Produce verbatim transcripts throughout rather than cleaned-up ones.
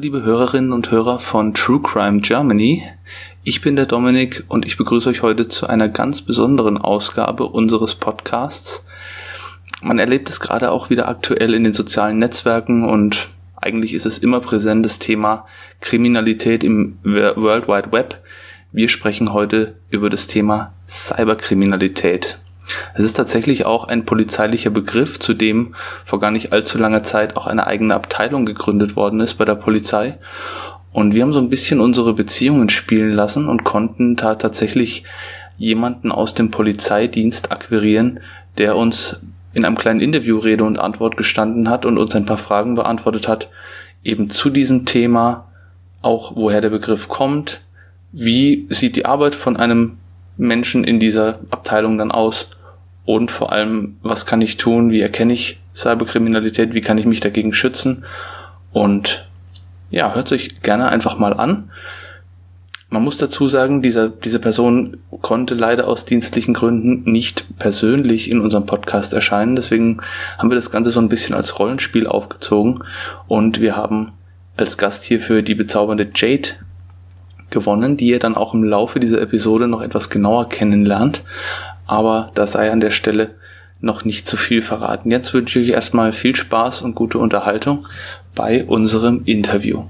liebe Hörerinnen und Hörer von True Crime Germany. Ich bin der Dominik und ich begrüße euch heute zu einer ganz besonderen Ausgabe unseres Podcasts. Man erlebt es gerade auch wieder aktuell in den sozialen Netzwerken und eigentlich ist es immer präsent, das Thema Kriminalität im World Wide Web. Wir sprechen heute über das Thema Cyberkriminalität. Es ist tatsächlich auch ein polizeilicher Begriff, zu dem vor gar nicht allzu langer Zeit auch eine eigene Abteilung gegründet worden ist bei der Polizei. Und wir haben so ein bisschen unsere Beziehungen spielen lassen und konnten da tatsächlich jemanden aus dem Polizeidienst akquirieren, der uns in einem kleinen Interview Rede und Antwort gestanden hat und uns ein paar Fragen beantwortet hat, eben zu diesem Thema, auch woher der Begriff kommt, wie sieht die Arbeit von einem Menschen in dieser Abteilung dann aus und vor allem, was kann ich tun, wie erkenne ich Cyberkriminalität, wie kann ich mich dagegen schützen und ja, hört sich gerne einfach mal an. Man muss dazu sagen, dieser, diese Person konnte leider aus dienstlichen Gründen nicht persönlich in unserem Podcast erscheinen, deswegen haben wir das Ganze so ein bisschen als Rollenspiel aufgezogen und wir haben als Gast hierfür die bezaubernde Jade gewonnen, die ihr dann auch im Laufe dieser Episode noch etwas genauer kennenlernt. Aber da sei an der Stelle noch nicht zu viel verraten. Jetzt wünsche ich euch erstmal viel Spaß und gute Unterhaltung bei unserem Interview.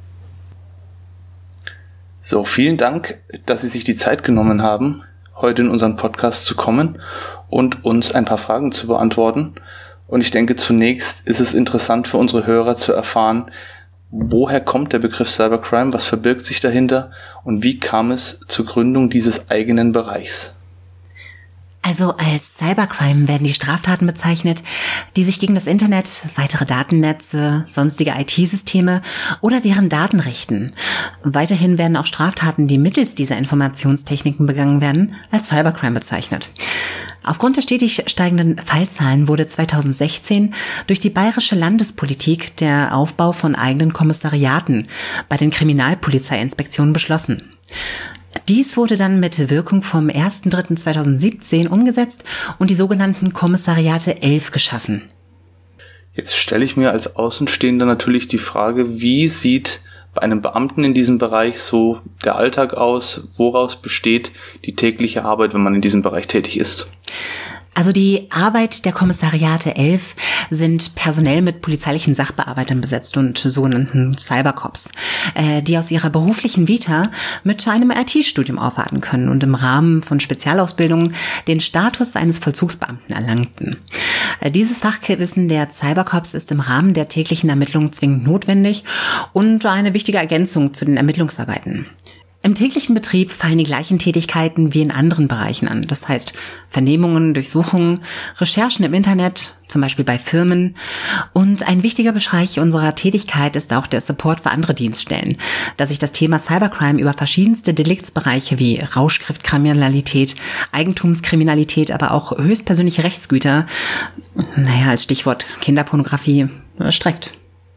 So, vielen Dank, dass Sie sich die Zeit genommen haben, heute in unseren Podcast zu kommen und uns ein paar Fragen zu beantworten. Und ich denke, zunächst ist es interessant für unsere Hörer zu erfahren, woher kommt der Begriff Cybercrime, was verbirgt sich dahinter und wie kam es zur Gründung dieses eigenen Bereichs? Also als Cybercrime werden die Straftaten bezeichnet, die sich gegen das Internet, weitere Datennetze, sonstige I T-Systeme oder deren Daten richten. Weiterhin werden auch Straftaten, die mittels dieser Informationstechniken begangen werden, als Cybercrime bezeichnet. Aufgrund der stetig steigenden Fallzahlen wurde zweitausendsechzehn durch die bayerische Landespolitik der Aufbau von eigenen Kommissariaten bei den Kriminalpolizeiinspektionen beschlossen. Dies wurde dann mit Wirkung vom erster dritter zweitausendsiebzehn umgesetzt und die sogenannten Kommissariate elf geschaffen. Jetzt stelle ich mir als Außenstehender natürlich die Frage, wie sieht bei einem Beamten in diesem Bereich so der Alltag aus? Woraus besteht die tägliche Arbeit, wenn man in diesem Bereich tätig ist? Also die Arbeit der Kommissariate elf sind personell mit polizeilichen Sachbearbeitern besetzt und sogenannten Cybercops, äh, die aus ihrer beruflichen Vita mit einem I T-Studium aufwarten können und im Rahmen von Spezialausbildungen den Status eines Vollzugsbeamten erlangten. Äh, dieses Fachwissen der Cybercops ist im Rahmen der täglichen Ermittlungen zwingend notwendig und eine wichtige Ergänzung zu den Ermittlungsarbeiten. Im täglichen Betrieb fallen die gleichen Tätigkeiten wie in anderen Bereichen an. Das heißt Vernehmungen, Durchsuchungen, Recherchen im Internet, zum Beispiel bei Firmen. Und ein wichtiger Bereich unserer Tätigkeit ist auch der Support für andere Dienststellen, da sich das Thema Cybercrime über verschiedenste Deliktsbereiche wie Rauschgiftkriminalität, Eigentumskriminalität, aber auch höchstpersönliche Rechtsgüter, naja, als Stichwort Kinderpornografie, erstreckt.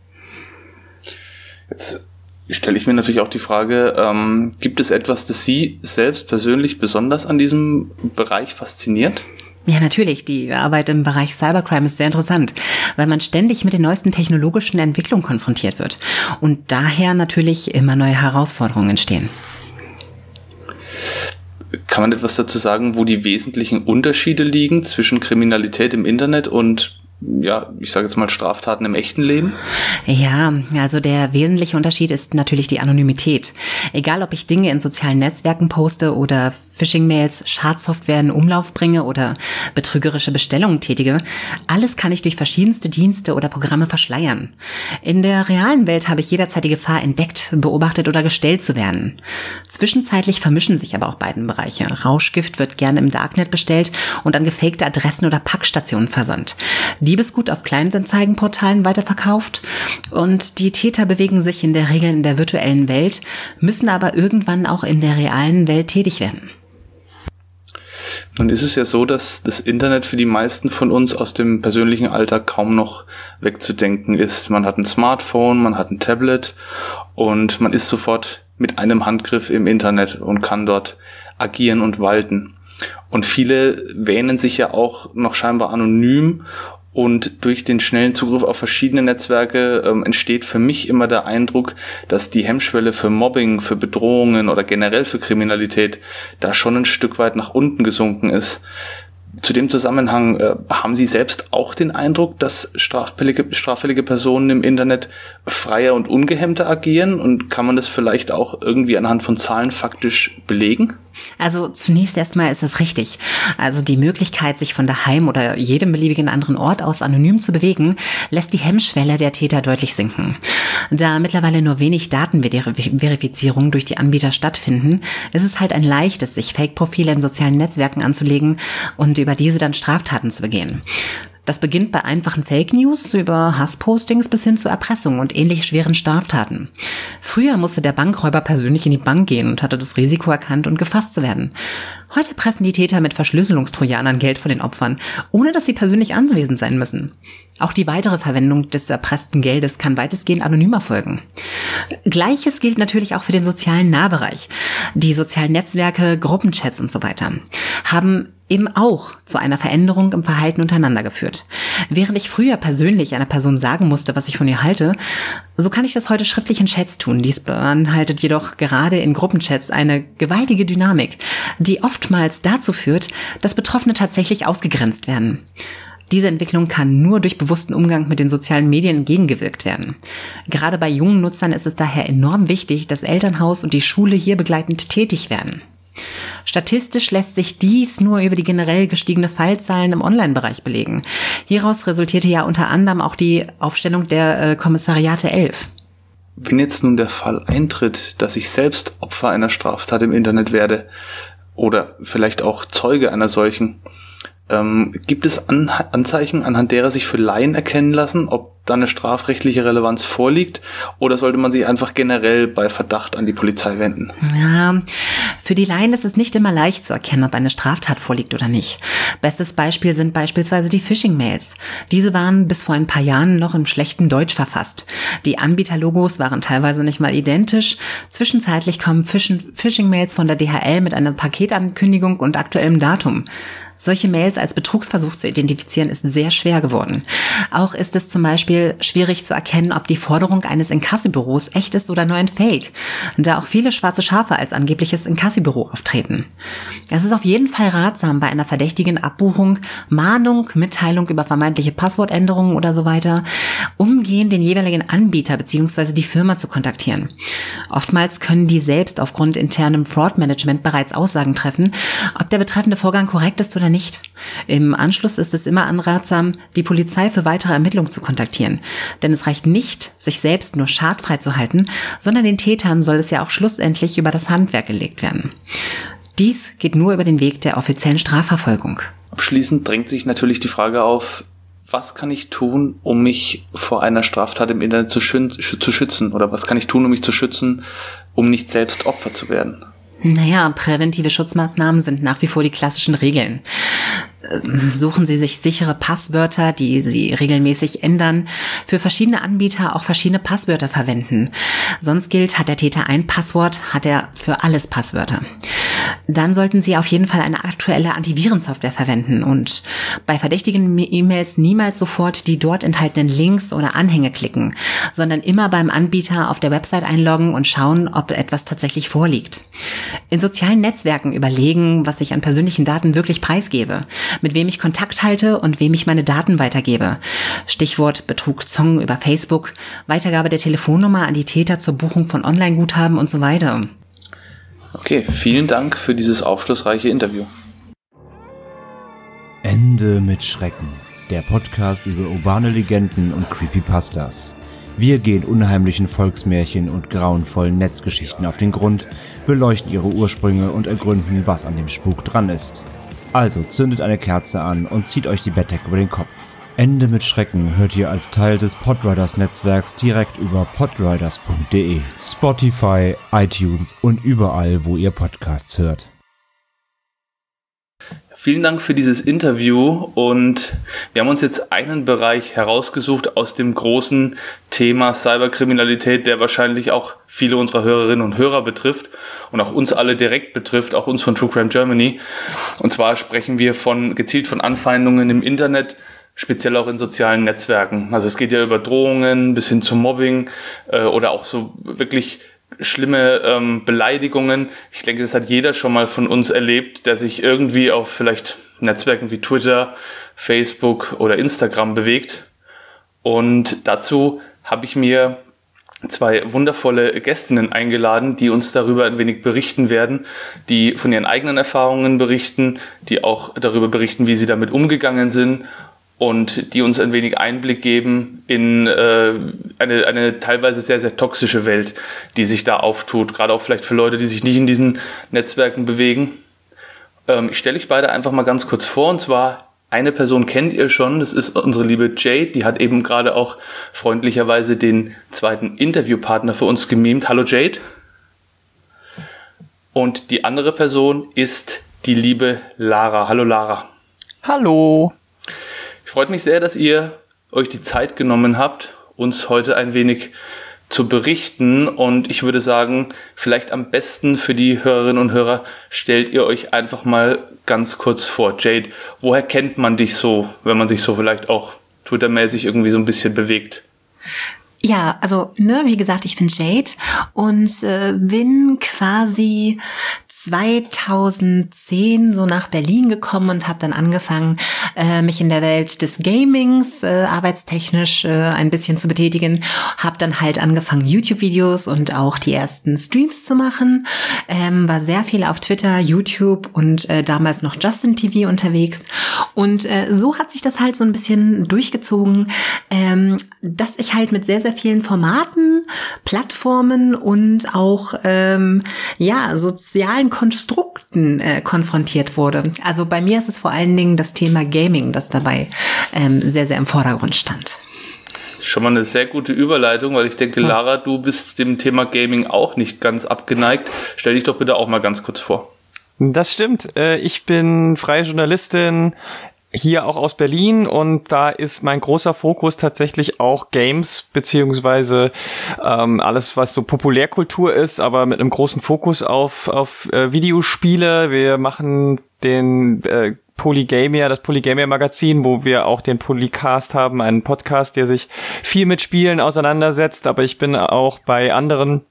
Jetzt stelle ich mir natürlich auch die Frage, ähm, gibt es etwas, das Sie selbst persönlich besonders an diesem Bereich fasziniert? Ja, natürlich. Die Arbeit im Bereich Cybercrime ist sehr interessant, weil man ständig mit den neuesten technologischen Entwicklungen konfrontiert wird und daher natürlich immer neue Herausforderungen entstehen. Kann man etwas dazu sagen, wo die wesentlichen Unterschiede liegen zwischen Kriminalität im Internet und ja, ich sage jetzt mal Straftaten im echten Leben? Ja, also der wesentliche Unterschied ist natürlich die Anonymität. Egal, ob ich Dinge in sozialen Netzwerken poste oder Phishing-Mails, Schadsoftware in Umlauf bringe oder betrügerische Bestellungen tätige, alles kann ich durch verschiedenste Dienste oder Programme verschleiern. In der realen Welt habe ich jederzeit die Gefahr, entdeckt, beobachtet oder gestellt zu werden. Zwischenzeitlich vermischen sich aber auch beiden Bereiche. Rauschgift wird gerne im Darknet bestellt und an gefakte Adressen oder Packstationen versandt. Diebesgut auf Kleinanzeigenportalen weiterverkauft und die Täter bewegen sich in der Regel in der virtuellen Welt, müssen aber irgendwann auch in der realen Welt tätig werden. Nun ist es ja so, dass das Internet für die meisten von uns aus dem persönlichen Alltag kaum noch wegzudenken ist. Man hat ein Smartphone, man hat ein Tablet und man ist sofort mit einem Handgriff im Internet und kann dort agieren und walten. Und viele wähnen sich ja auch noch scheinbar anonym Und durch den schnellen Zugriff auf verschiedene Netzwerke ähm, entsteht für mich immer der Eindruck, dass die Hemmschwelle für Mobbing, für Bedrohungen oder generell für Kriminalität da schon ein Stück weit nach unten gesunken ist. Zu dem Zusammenhang, äh, haben Sie selbst auch den Eindruck, dass straffällige, straffällige Personen im Internet freier und ungehemmter agieren? Und kann man das vielleicht auch irgendwie anhand von Zahlen faktisch belegen? Also zunächst erstmal ist es richtig. Also die Möglichkeit, sich von daheim oder jedem beliebigen anderen Ort aus anonym zu bewegen, lässt die Hemmschwelle der Täter deutlich sinken. Da mittlerweile nur wenig Datenverifizierung durch die Anbieter stattfinden, ist es halt ein leichtes, sich Fake-Profile in sozialen Netzwerken anzulegen und über diese dann Straftaten zu begehen. Das beginnt bei einfachen Fake News über Hasspostings bis hin zu Erpressung und ähnlich schweren Straftaten. Früher musste der Bankräuber persönlich in die Bank gehen und hatte das Risiko erkannt und gefasst zu werden. Heute pressen die Täter mit Verschlüsselungstrojanern Geld von den Opfern, ohne dass sie persönlich anwesend sein müssen. Auch die weitere Verwendung des erpressten Geldes kann weitestgehend anonym erfolgen. Gleiches gilt natürlich auch für den sozialen Nahbereich. Die sozialen Netzwerke, Gruppenchats und so weiter haben eben auch zu einer Veränderung im Verhalten untereinander geführt. Während ich früher persönlich einer Person sagen musste, was ich von ihr halte, so kann ich das heute schriftlich in Chats tun. Dies beinhaltet jedoch gerade in Gruppenchats eine gewaltige Dynamik, die oftmals dazu führt, dass Betroffene tatsächlich ausgegrenzt werden. Diese Entwicklung kann nur durch bewussten Umgang mit den sozialen Medien entgegengewirkt werden. Gerade bei jungen Nutzern ist es daher enorm wichtig, dass Elternhaus und die Schule hier begleitend tätig werden. Statistisch lässt sich dies nur über die generell gestiegene Fallzahlen im Online-Bereich belegen. Hieraus resultierte ja unter anderem auch die Aufstellung der äh, Kommissariate elf. Wenn jetzt nun der Fall eintritt, dass ich selbst Opfer einer Straftat im Internet werde oder vielleicht auch Zeuge einer solchen, ähm, gibt es An- Anzeichen, anhand derer sich für Laien erkennen lassen, ob da eine strafrechtliche Relevanz vorliegt, oder sollte man sich einfach generell bei Verdacht an die Polizei wenden? Ja, für die Laien ist es nicht immer leicht zu erkennen, ob eine Straftat vorliegt oder nicht. Bestes Beispiel sind beispielsweise die Phishing-Mails. Diese waren bis vor ein paar Jahren noch im schlechten Deutsch verfasst. Die Anbieterlogos waren teilweise nicht mal identisch. Zwischenzeitlich kommen Phishing-Mails von der D H L mit einer Paketankündigung und aktuellem Datum. Solche Mails als Betrugsversuch zu identifizieren ist sehr schwer geworden. Auch ist es zum Beispiel schwierig zu erkennen, ob die Forderung eines Inkassibüros echt ist oder nur ein Fake, da auch viele schwarze Schafe als angebliches Inkassibüro auftreten. Es ist auf jeden Fall ratsam, bei einer verdächtigen Abbuchung, Mahnung, Mitteilung über vermeintliche Passwortänderungen oder so weiter, umgehend den jeweiligen Anbieter bzw. die Firma zu kontaktieren. Oftmals können die selbst aufgrund internem Fraud-Management bereits Aussagen treffen, ob der betreffende Vorgang korrekt ist oder nicht. Im Anschluss ist es immer anratsam, die Polizei für weitere Ermittlungen zu kontaktieren. Denn es reicht nicht, sich selbst nur schadfrei zu halten, sondern den Tätern soll es ja auch schlussendlich über das Handwerk gelegt werden. Dies geht nur über den Weg der offiziellen Strafverfolgung. Abschließend drängt sich natürlich die Frage auf, was kann ich tun, um mich vor einer Straftat im Internet zu, schü- zu schützen? Oder was kann ich tun, um mich zu schützen, um nicht selbst Opfer zu werden? Naja, präventive Schutzmaßnahmen sind nach wie vor die klassischen Regeln. Suchen Sie sich sichere Passwörter, die Sie regelmäßig ändern. Für verschiedene Anbieter auch verschiedene Passwörter verwenden. Sonst gilt, hat der Täter ein Passwort, hat er für alles Passwörter. Dann sollten Sie auf jeden Fall eine aktuelle Antivirensoftware verwenden und bei verdächtigen E-Mails niemals sofort die dort enthaltenen Links oder Anhänge klicken, sondern immer beim Anbieter auf der Website einloggen und schauen, ob etwas tatsächlich vorliegt. In sozialen Netzwerken überlegen, was ich an persönlichen Daten wirklich preisgebe, mit wem ich Kontakt halte und wem ich meine Daten weitergebe. Stichwort Betrugszong über Facebook, Weitergabe der Telefonnummer an die Täter zur Buchung von Online-Guthaben und so weiter. Okay, vielen Dank für dieses aufschlussreiche Interview. Ende mit Schrecken, der Podcast über urbane Legenden und Creepypastas. Wir gehen unheimlichen Volksmärchen und grauenvollen Netzgeschichten auf den Grund, beleuchten ihre Ursprünge und ergründen, was an dem Spuk dran ist. Also zündet eine Kerze an und zieht euch die Bettdecke über den Kopf. Ende mit Schrecken hört ihr als Teil des Podriders-Netzwerks direkt über podriders punkt de, Spotify, iTunes und überall, wo ihr Podcasts hört. Vielen Dank für dieses Interview und wir haben uns jetzt einen Bereich herausgesucht aus dem großen Thema Cyberkriminalität, der wahrscheinlich auch viele unserer Hörerinnen und Hörer betrifft und auch uns alle direkt betrifft, auch uns von True Crime Germany. Und zwar sprechen wir von gezielt von Anfeindungen im Internet, speziell auch in sozialen Netzwerken. Also es geht ja über Drohungen bis hin zu Mobbing äh, oder auch so wirklich schlimme ähm, Beleidigungen. Ich denke, das hat jeder schon mal von uns erlebt, der sich irgendwie auf vielleicht Netzwerken wie Twitter, Facebook oder Instagram bewegt. Und dazu habe ich mir zwei wundervolle Gästinnen eingeladen, die uns darüber ein wenig berichten werden, die von ihren eigenen Erfahrungen berichten, die auch darüber berichten, wie sie damit umgegangen sind und die uns ein wenig Einblick geben in äh, eine, eine teilweise sehr, sehr toxische Welt, die sich da auftut, gerade auch vielleicht für Leute, die sich nicht in diesen Netzwerken bewegen. Ähm, ich stelle euch beide einfach mal ganz kurz vor, und zwar eine Person kennt ihr schon, das ist unsere liebe Jade, die hat eben gerade auch freundlicherweise den zweiten Interviewpartner für uns gemimt. Hallo Jade. Und die andere Person ist die liebe Lara. Hallo Lara. Hallo. Freut mich sehr, dass ihr euch die Zeit genommen habt, uns heute ein wenig zu berichten, und ich würde sagen, vielleicht am besten für die Hörerinnen und Hörer stellt ihr euch einfach mal ganz kurz vor. Jade, woher kennt man dich so, wenn man sich so vielleicht auch Twitter-mäßig irgendwie so ein bisschen bewegt? Ja, also, ne, wie gesagt, ich bin Jade und äh, bin quasi zweitausendzehn so nach Berlin gekommen und habe dann angefangen, äh, mich in der Welt des Gamings äh, arbeitstechnisch äh, ein bisschen zu betätigen. Habe dann halt angefangen, YouTube-Videos und auch die ersten Streams zu machen. Ähm, war sehr viel auf Twitter, YouTube und äh, damals noch Justin T V unterwegs. Und äh, so hat sich das halt so ein bisschen durchgezogen, ähm, dass ich halt mit sehr, sehr vielen Formaten, Plattformen und auch ähm, ja sozialen Konstrukten äh, konfrontiert wurde. Also bei mir ist es vor allen Dingen das Thema Gaming, das dabei ähm, sehr, sehr im Vordergrund stand. Schon mal eine sehr gute Überleitung, weil ich denke, Lara, du bist dem Thema Gaming auch nicht ganz abgeneigt. Stell dich doch bitte auch mal ganz kurz vor. Das stimmt. Ich bin freie Journalistin, hier auch aus Berlin, und da ist mein großer Fokus tatsächlich auch Games, beziehungsweise ähm, alles, was so Populärkultur ist, aber mit einem großen Fokus auf auf äh, Videospiele. Wir machen den äh, Polygamia, das Polygamia-Magazin, wo wir auch den Polycast haben, einen Podcast, der sich viel mit Spielen auseinandersetzt, aber ich bin auch bei anderen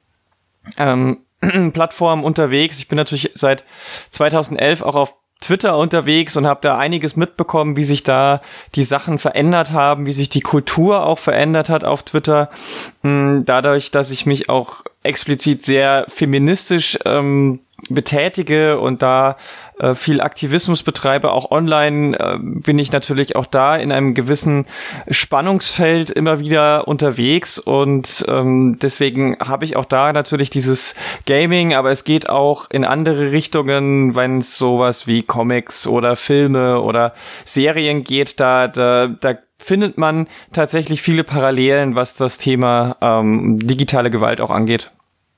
ähm, Plattformen unterwegs. Ich bin natürlich seit zweitausendelf auch auf Twitter unterwegs und habe da einiges mitbekommen, wie sich da die Sachen verändert haben, wie sich die Kultur auch verändert hat auf Twitter. Dadurch, dass ich mich auch explizit sehr feministisch ähm, betätige und da äh, viel Aktivismus betreibe, auch online, äh, bin ich natürlich auch da in einem gewissen Spannungsfeld immer wieder unterwegs, und ähm, deswegen habe ich auch da natürlich dieses Gaming, aber es geht auch in andere Richtungen, wenn es sowas wie Comics oder Filme oder Serien geht, da, da, da findet man tatsächlich viele Parallelen, was das Thema ähm, digitale Gewalt auch angeht.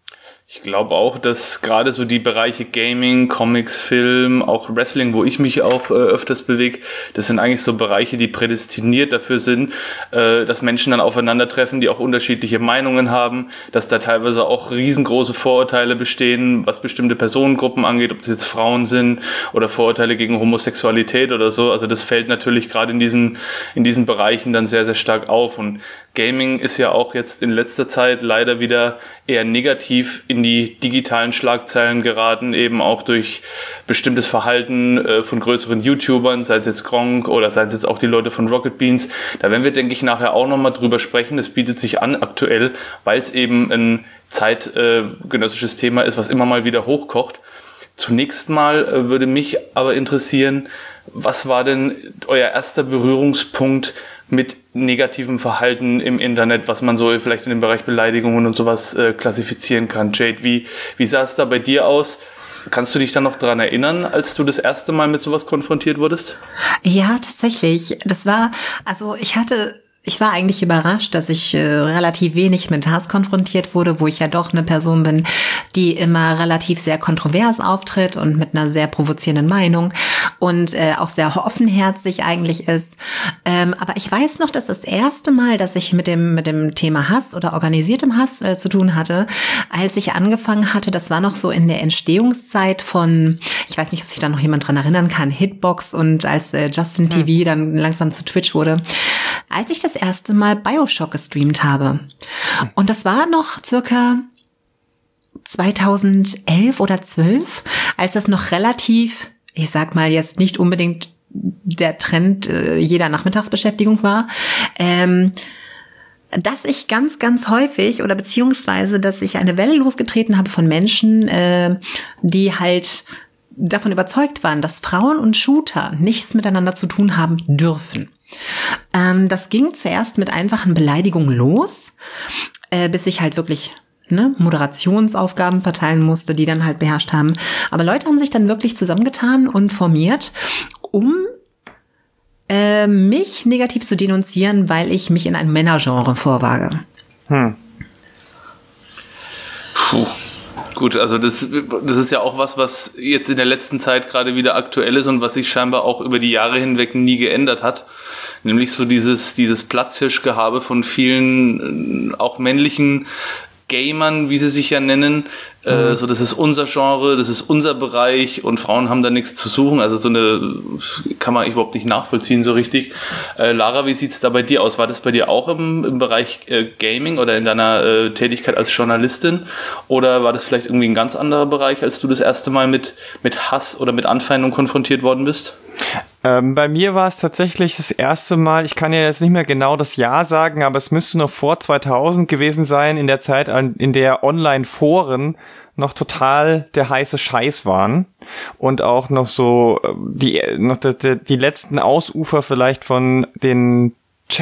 Ich glaube auch, dass gerade so die Bereiche Gaming, Comics, Film, auch Wrestling, wo ich mich auch äh, öfters bewege, das sind eigentlich so Bereiche, die prädestiniert dafür sind, äh, dass Menschen dann aufeinandertreffen, die auch unterschiedliche Meinungen haben, dass da teilweise auch riesengroße Vorurteile bestehen, was bestimmte Personengruppen angeht, ob das jetzt Frauen sind oder Vorurteile gegen Homosexualität oder so. Also das fällt natürlich gerade in diesen, in diesen Bereichen dann sehr, sehr stark auf. Und Gaming ist ja auch jetzt in letzter Zeit leider wieder eher negativ in die digitalen Schlagzeilen geraten, eben auch durch bestimmtes Verhalten äh, von größeren YouTubern, sei es jetzt Gronk oder sei es jetzt auch die Leute von Rocket Beans. Da werden wir, denke ich, nachher auch nochmal drüber sprechen. Das bietet sich an aktuell, weil es eben ein zeitgenössisches äh, Thema ist, was immer mal wieder hochkocht. Zunächst mal äh, würde mich aber interessieren, was war denn euer erster Berührungspunkt mit negativem Verhalten im Internet, was man so vielleicht in dem Bereich Beleidigungen und sowas äh, klassifizieren kann? Jade, wie, wie sah es da bei dir aus? Kannst du dich dann noch daran erinnern, als du das erste Mal mit sowas konfrontiert wurdest? Ja, tatsächlich. Das war, also ich hatte... Ich war eigentlich überrascht, dass ich äh, relativ wenig mit Hass konfrontiert wurde, wo ich ja doch eine Person bin, die immer relativ sehr kontrovers auftritt und mit einer sehr provozierenden Meinung. und äh, auch sehr offenherzig eigentlich ist. Ähm, aber ich weiß noch, dass das erste Mal, dass ich mit dem mit dem Thema Hass oder organisiertem Hass äh, zu tun hatte, als ich angefangen hatte, das war noch so in der Entstehungszeit von, ich weiß nicht, ob sich da noch jemand dran erinnern kann, Hitbox und als äh, Justin T V dann langsam zu Twitch wurde, als ich das erste Mal BioShock gestreamt habe. Und das war noch circa zweitausendelf oder zwölf, als das noch relativ, ich sag mal jetzt nicht unbedingt der Trend äh, jeder Nachmittagsbeschäftigung war, ähm, dass ich ganz, ganz häufig oder beziehungsweise, dass ich eine Welle losgetreten habe von Menschen, äh, die halt davon überzeugt waren, dass Frauen und Shooter nichts miteinander zu tun haben dürfen. Ähm, das ging zuerst mit einfachen Beleidigungen los, äh, bis ich halt wirklich ne, Moderationsaufgaben verteilen musste, die dann halt beherrscht haben. Aber Leute haben sich dann wirklich zusammengetan und formiert, um äh, mich negativ zu denunzieren, weil ich mich in ein Männergenre vorwage. Hm. Puh. Gut, also das, das ist ja auch was, was jetzt in der letzten Zeit gerade wieder aktuell ist und was sich scheinbar auch über die Jahre hinweg nie geändert hat. Nämlich so dieses, dieses Platzhirschgehabe von vielen, auch männlichen Gamern, wie sie sich ja nennen, mhm. äh, so das ist unser Genre, das ist unser Bereich und Frauen haben da nichts zu suchen, also so eine kann man überhaupt nicht nachvollziehen so richtig. Äh, Lara, wie sieht's da bei dir aus? War das bei dir auch im, im Bereich äh, Gaming oder in deiner äh, Tätigkeit als Journalistin oder war das vielleicht irgendwie ein ganz anderer Bereich, als du das erste Mal mit, mit Hass oder mit Anfeindung konfrontiert worden bist? Ähm, bei mir war es tatsächlich das erste Mal, ich kann ja jetzt nicht mehr genau das Jahr sagen, aber es müsste noch vor zweitausend gewesen sein, in der Zeit, in der Online-Foren noch total der heiße Scheiß waren und auch noch so die, noch die, die letzten Ausufer vielleicht von den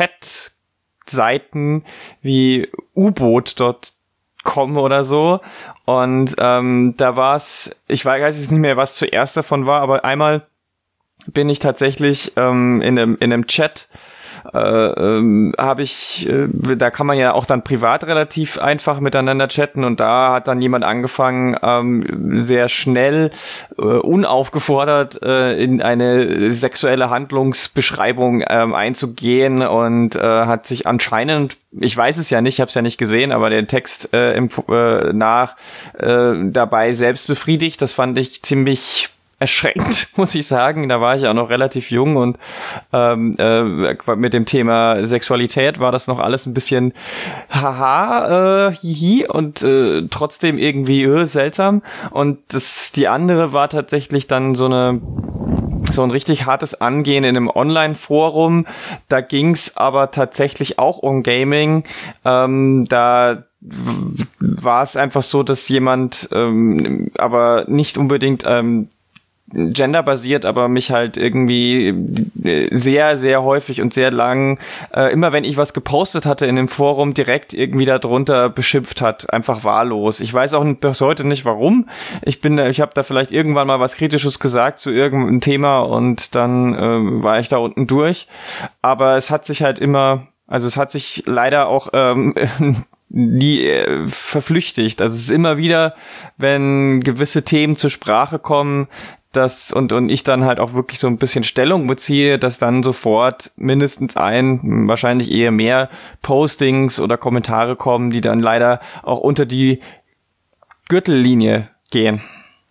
Chat-Seiten wie U-Boot dort kommen oder so und ähm, da war es, ich weiß jetzt nicht mehr, was zuerst davon war, aber einmal bin ich tatsächlich ähm, in einem in einem Chat äh, ähm, habe ich äh, da kann man ja auch dann privat relativ einfach miteinander chatten und da hat dann jemand angefangen ähm, sehr schnell äh, unaufgefordert äh, in eine sexuelle Handlungsbeschreibung ähm, einzugehen und äh, hat sich anscheinend, ich weiß es ja nicht, ich habe es ja nicht gesehen, aber den Text äh, im, äh, nach äh, dabei selbst befriedigt. Das fand ich ziemlich erschreckend, muss ich sagen. Da war ich auch noch relativ jung und ähm, äh, mit dem Thema Sexualität war das noch alles ein bisschen haha, äh, hihi und äh, trotzdem irgendwie äh, seltsam. Und das die andere war tatsächlich dann so eine so ein richtig hartes Angehen in einem Online-Forum. Da ging's aber tatsächlich auch um Gaming. Ähm, da war es einfach so, dass jemand ähm, aber nicht unbedingt ähm, genderbasiert, aber mich halt irgendwie sehr, sehr häufig und sehr lang, äh, immer wenn ich was gepostet hatte in dem Forum, direkt irgendwie darunter beschimpft hat, einfach wahllos. Ich weiß auch bis heute nicht, warum. Ich bin, ich habe da vielleicht irgendwann mal was Kritisches gesagt zu irgendeinem Thema und dann äh, war ich da unten durch. Aber es hat sich halt immer, also es hat sich leider auch ähm, nie äh, verflüchtigt. Also es ist immer wieder, wenn gewisse Themen zur Sprache kommen, das und und ich dann halt auch wirklich so ein bisschen Stellung beziehe, dass dann sofort mindestens ein, wahrscheinlich eher mehr Postings oder Kommentare kommen, die dann leider auch unter die Gürtellinie gehen.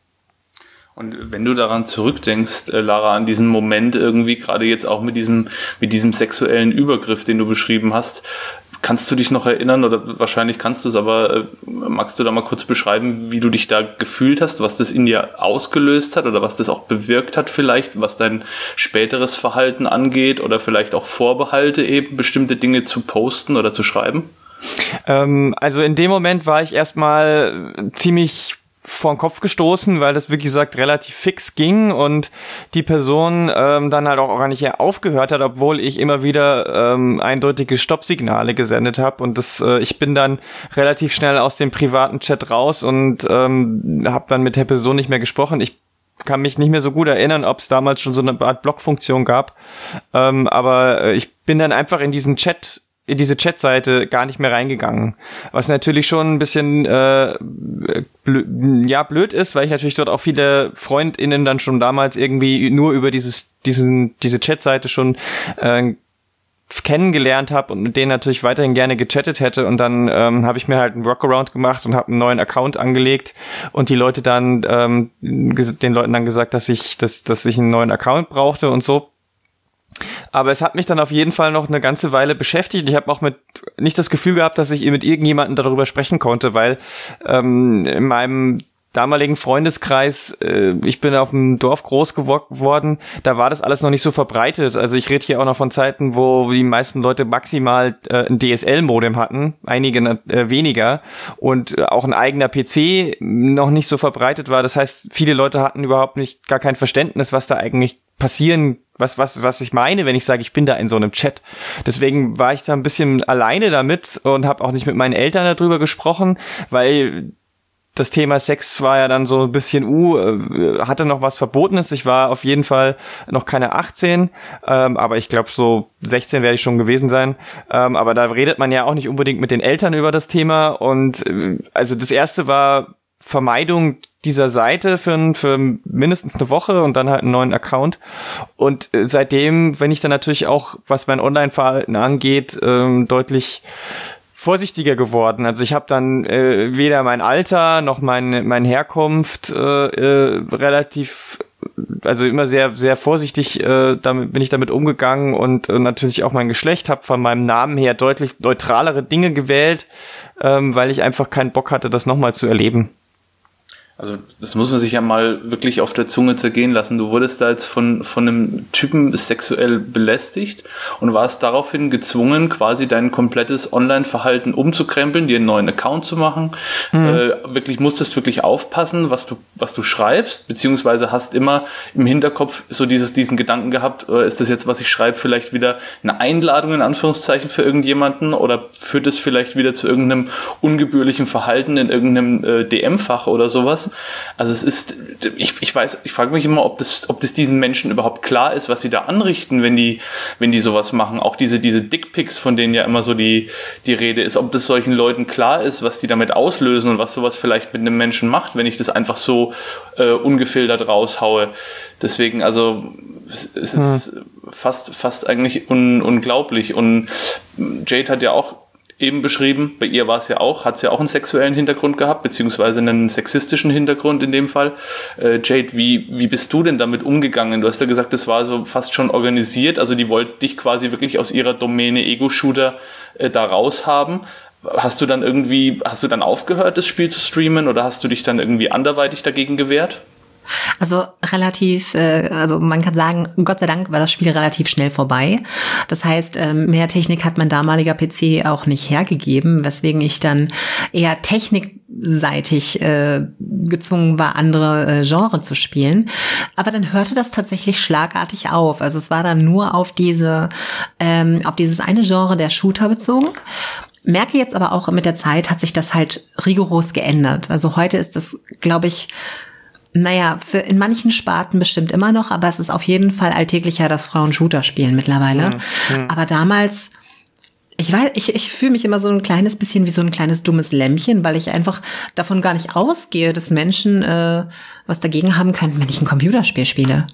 Und wenn du daran zurückdenkst, äh, Lara, an diesen Moment irgendwie, gerade jetzt auch mit diesem mit diesem sexuellen Übergriff, den du beschrieben hast, kannst du dich noch erinnern, oder wahrscheinlich kannst du es, aber äh, magst du da mal kurz beschreiben, wie du dich da gefühlt hast, was das in dir ausgelöst hat oder was das auch bewirkt hat vielleicht, was dein späteres Verhalten angeht oder vielleicht auch Vorbehalte eben, bestimmte Dinge zu posten oder zu schreiben? Ähm, also in dem Moment war ich erstmal ziemlich vor den Kopf gestoßen, weil das, wie gesagt, relativ fix ging und die Person ähm, dann halt auch gar nicht aufgehört hat, obwohl ich immer wieder ähm, eindeutige Stoppsignale gesendet habe und das, äh, ich bin dann relativ schnell aus dem privaten Chat raus und ähm, habe dann mit der Person nicht mehr gesprochen. Ich kann mich nicht mehr so gut erinnern, ob es damals schon so eine Art Blockfunktion gab, ähm, aber äh, ich bin dann einfach in diesen Chat in diese Chatseite gar nicht mehr reingegangen. Was natürlich schon ein bisschen äh, blöd, ja, blöd ist, weil ich natürlich dort auch viele FreundInnen dann schon damals irgendwie nur über dieses diesen diese Chatseite schon äh, kennengelernt habe und mit denen natürlich weiterhin gerne gechattet hätte, und dann ähm, habe ich mir halt einen Workaround gemacht und habe einen neuen Account angelegt und die Leute dann ähm, den Leuten dann gesagt, dass ich dass dass ich einen neuen Account brauchte und so. Aber es hat mich dann auf jeden Fall noch eine ganze Weile beschäftigt. Ich habe auch mit nicht das Gefühl gehabt, dass ich mit irgendjemandem darüber sprechen konnte, weil ähm, in meinem damaligen Freundeskreis, äh, ich bin auf dem Dorf groß geworden, da war das alles noch nicht so verbreitet. Also ich rede hier auch noch von Zeiten, wo die meisten Leute maximal äh, ein D S L-Modem hatten, einige äh, weniger, und äh, auch ein eigener P C noch nicht so verbreitet war. Das heißt, viele Leute hatten überhaupt nicht gar kein Verständnis, was da eigentlich passieren, was was was ich meine, wenn ich sage, ich bin da in so einem Chat. Deswegen war ich da ein bisschen alleine damit und habe auch nicht mit meinen Eltern darüber gesprochen, weil das Thema Sex war ja dann so ein bisschen, uh, hatte noch was Verbotenes. Ich war auf jeden Fall noch keine achtzehn, ähm, aber ich glaube, so sechzehn werde ich schon gewesen sein. Ähm, aber da redet man ja auch nicht unbedingt mit den Eltern über das Thema. Und äh, also das erste war Vermeidung dieser Seite für, für mindestens eine Woche und dann halt einen neuen Account. Und äh, seitdem, wenn ich dann natürlich auch, was mein Online-Verhalten angeht, ähm, deutlich vorsichtiger geworden. Also ich habe dann äh, weder mein Alter noch meine meine Herkunft äh, äh, relativ, also immer sehr sehr vorsichtig äh, damit bin ich damit umgegangen, und äh, natürlich auch mein Geschlecht, habe von meinem Namen her deutlich neutralere Dinge gewählt, ähm, weil ich einfach keinen Bock hatte, das nochmal zu erleben. Also das muss man sich ja mal wirklich auf der Zunge zergehen lassen. Du wurdest da jetzt von von einem Typen sexuell belästigt und warst daraufhin gezwungen, quasi dein komplettes Online-Verhalten umzukrempeln, dir einen neuen Account zu machen. Mhm. Äh, wirklich musstest wirklich aufpassen, was du was du schreibst, beziehungsweise hast immer im Hinterkopf so dieses diesen Gedanken gehabt, äh, ist das jetzt, was ich schreibe, vielleicht wieder eine Einladung in Anführungszeichen für irgendjemanden, oder führt es vielleicht wieder zu irgendeinem ungebührlichen Verhalten in irgendeinem äh, D M-Fach oder sowas? Also es ist, ich, ich weiß, ich frage mich immer, ob das, ob das diesen Menschen überhaupt klar ist, was sie da anrichten, wenn die, wenn die sowas machen. Auch diese, diese Dickpics, von denen ja immer so die, die Rede ist, ob das solchen Leuten klar ist, was die damit auslösen und was sowas vielleicht mit einem Menschen macht, wenn ich das einfach so äh, ungefiltert raushaue. Deswegen, also es, es ist hm. fast, fast eigentlich un, unglaublich. Und Jade hat ja auch eben beschrieben, bei ihr war es ja auch, hat es ja auch einen sexuellen Hintergrund gehabt, beziehungsweise einen sexistischen Hintergrund in dem Fall. Äh, Jade, wie, wie bist du denn damit umgegangen? Du hast ja gesagt, das war so fast schon organisiert, also die wollten dich quasi wirklich aus ihrer Domäne Ego-Shooter äh, da raushaben. Hast du dann irgendwie, hast du dann aufgehört, das Spiel zu streamen, oder hast du dich dann irgendwie anderweitig dagegen gewehrt? Also relativ, äh, also man kann sagen, Gott sei Dank war das Spiel relativ schnell vorbei. Das heißt, äh, mehr Technik hat mein damaliger P C auch nicht hergegeben, weswegen ich dann eher technikseitig äh, gezwungen war, andere äh, Genre zu spielen. Aber dann hörte das tatsächlich schlagartig auf. Also es war dann nur auf diese, ähm, auf dieses eine Genre der Shooter bezogen. Merke jetzt aber auch, mit der Zeit hat sich das halt rigoros geändert. Also heute ist das, glaube ich, naja, für in manchen Sparten bestimmt immer noch, aber es ist auf jeden Fall alltäglicher, dass Frauen Shooter spielen mittlerweile. Mhm. Aber damals, ich weiß, ich, ich fühle mich immer so ein kleines bisschen wie so ein kleines dummes Lämmchen, weil ich einfach davon gar nicht ausgehe, dass Menschen äh, was dagegen haben könnten, wenn ich ein Computerspiel spiele.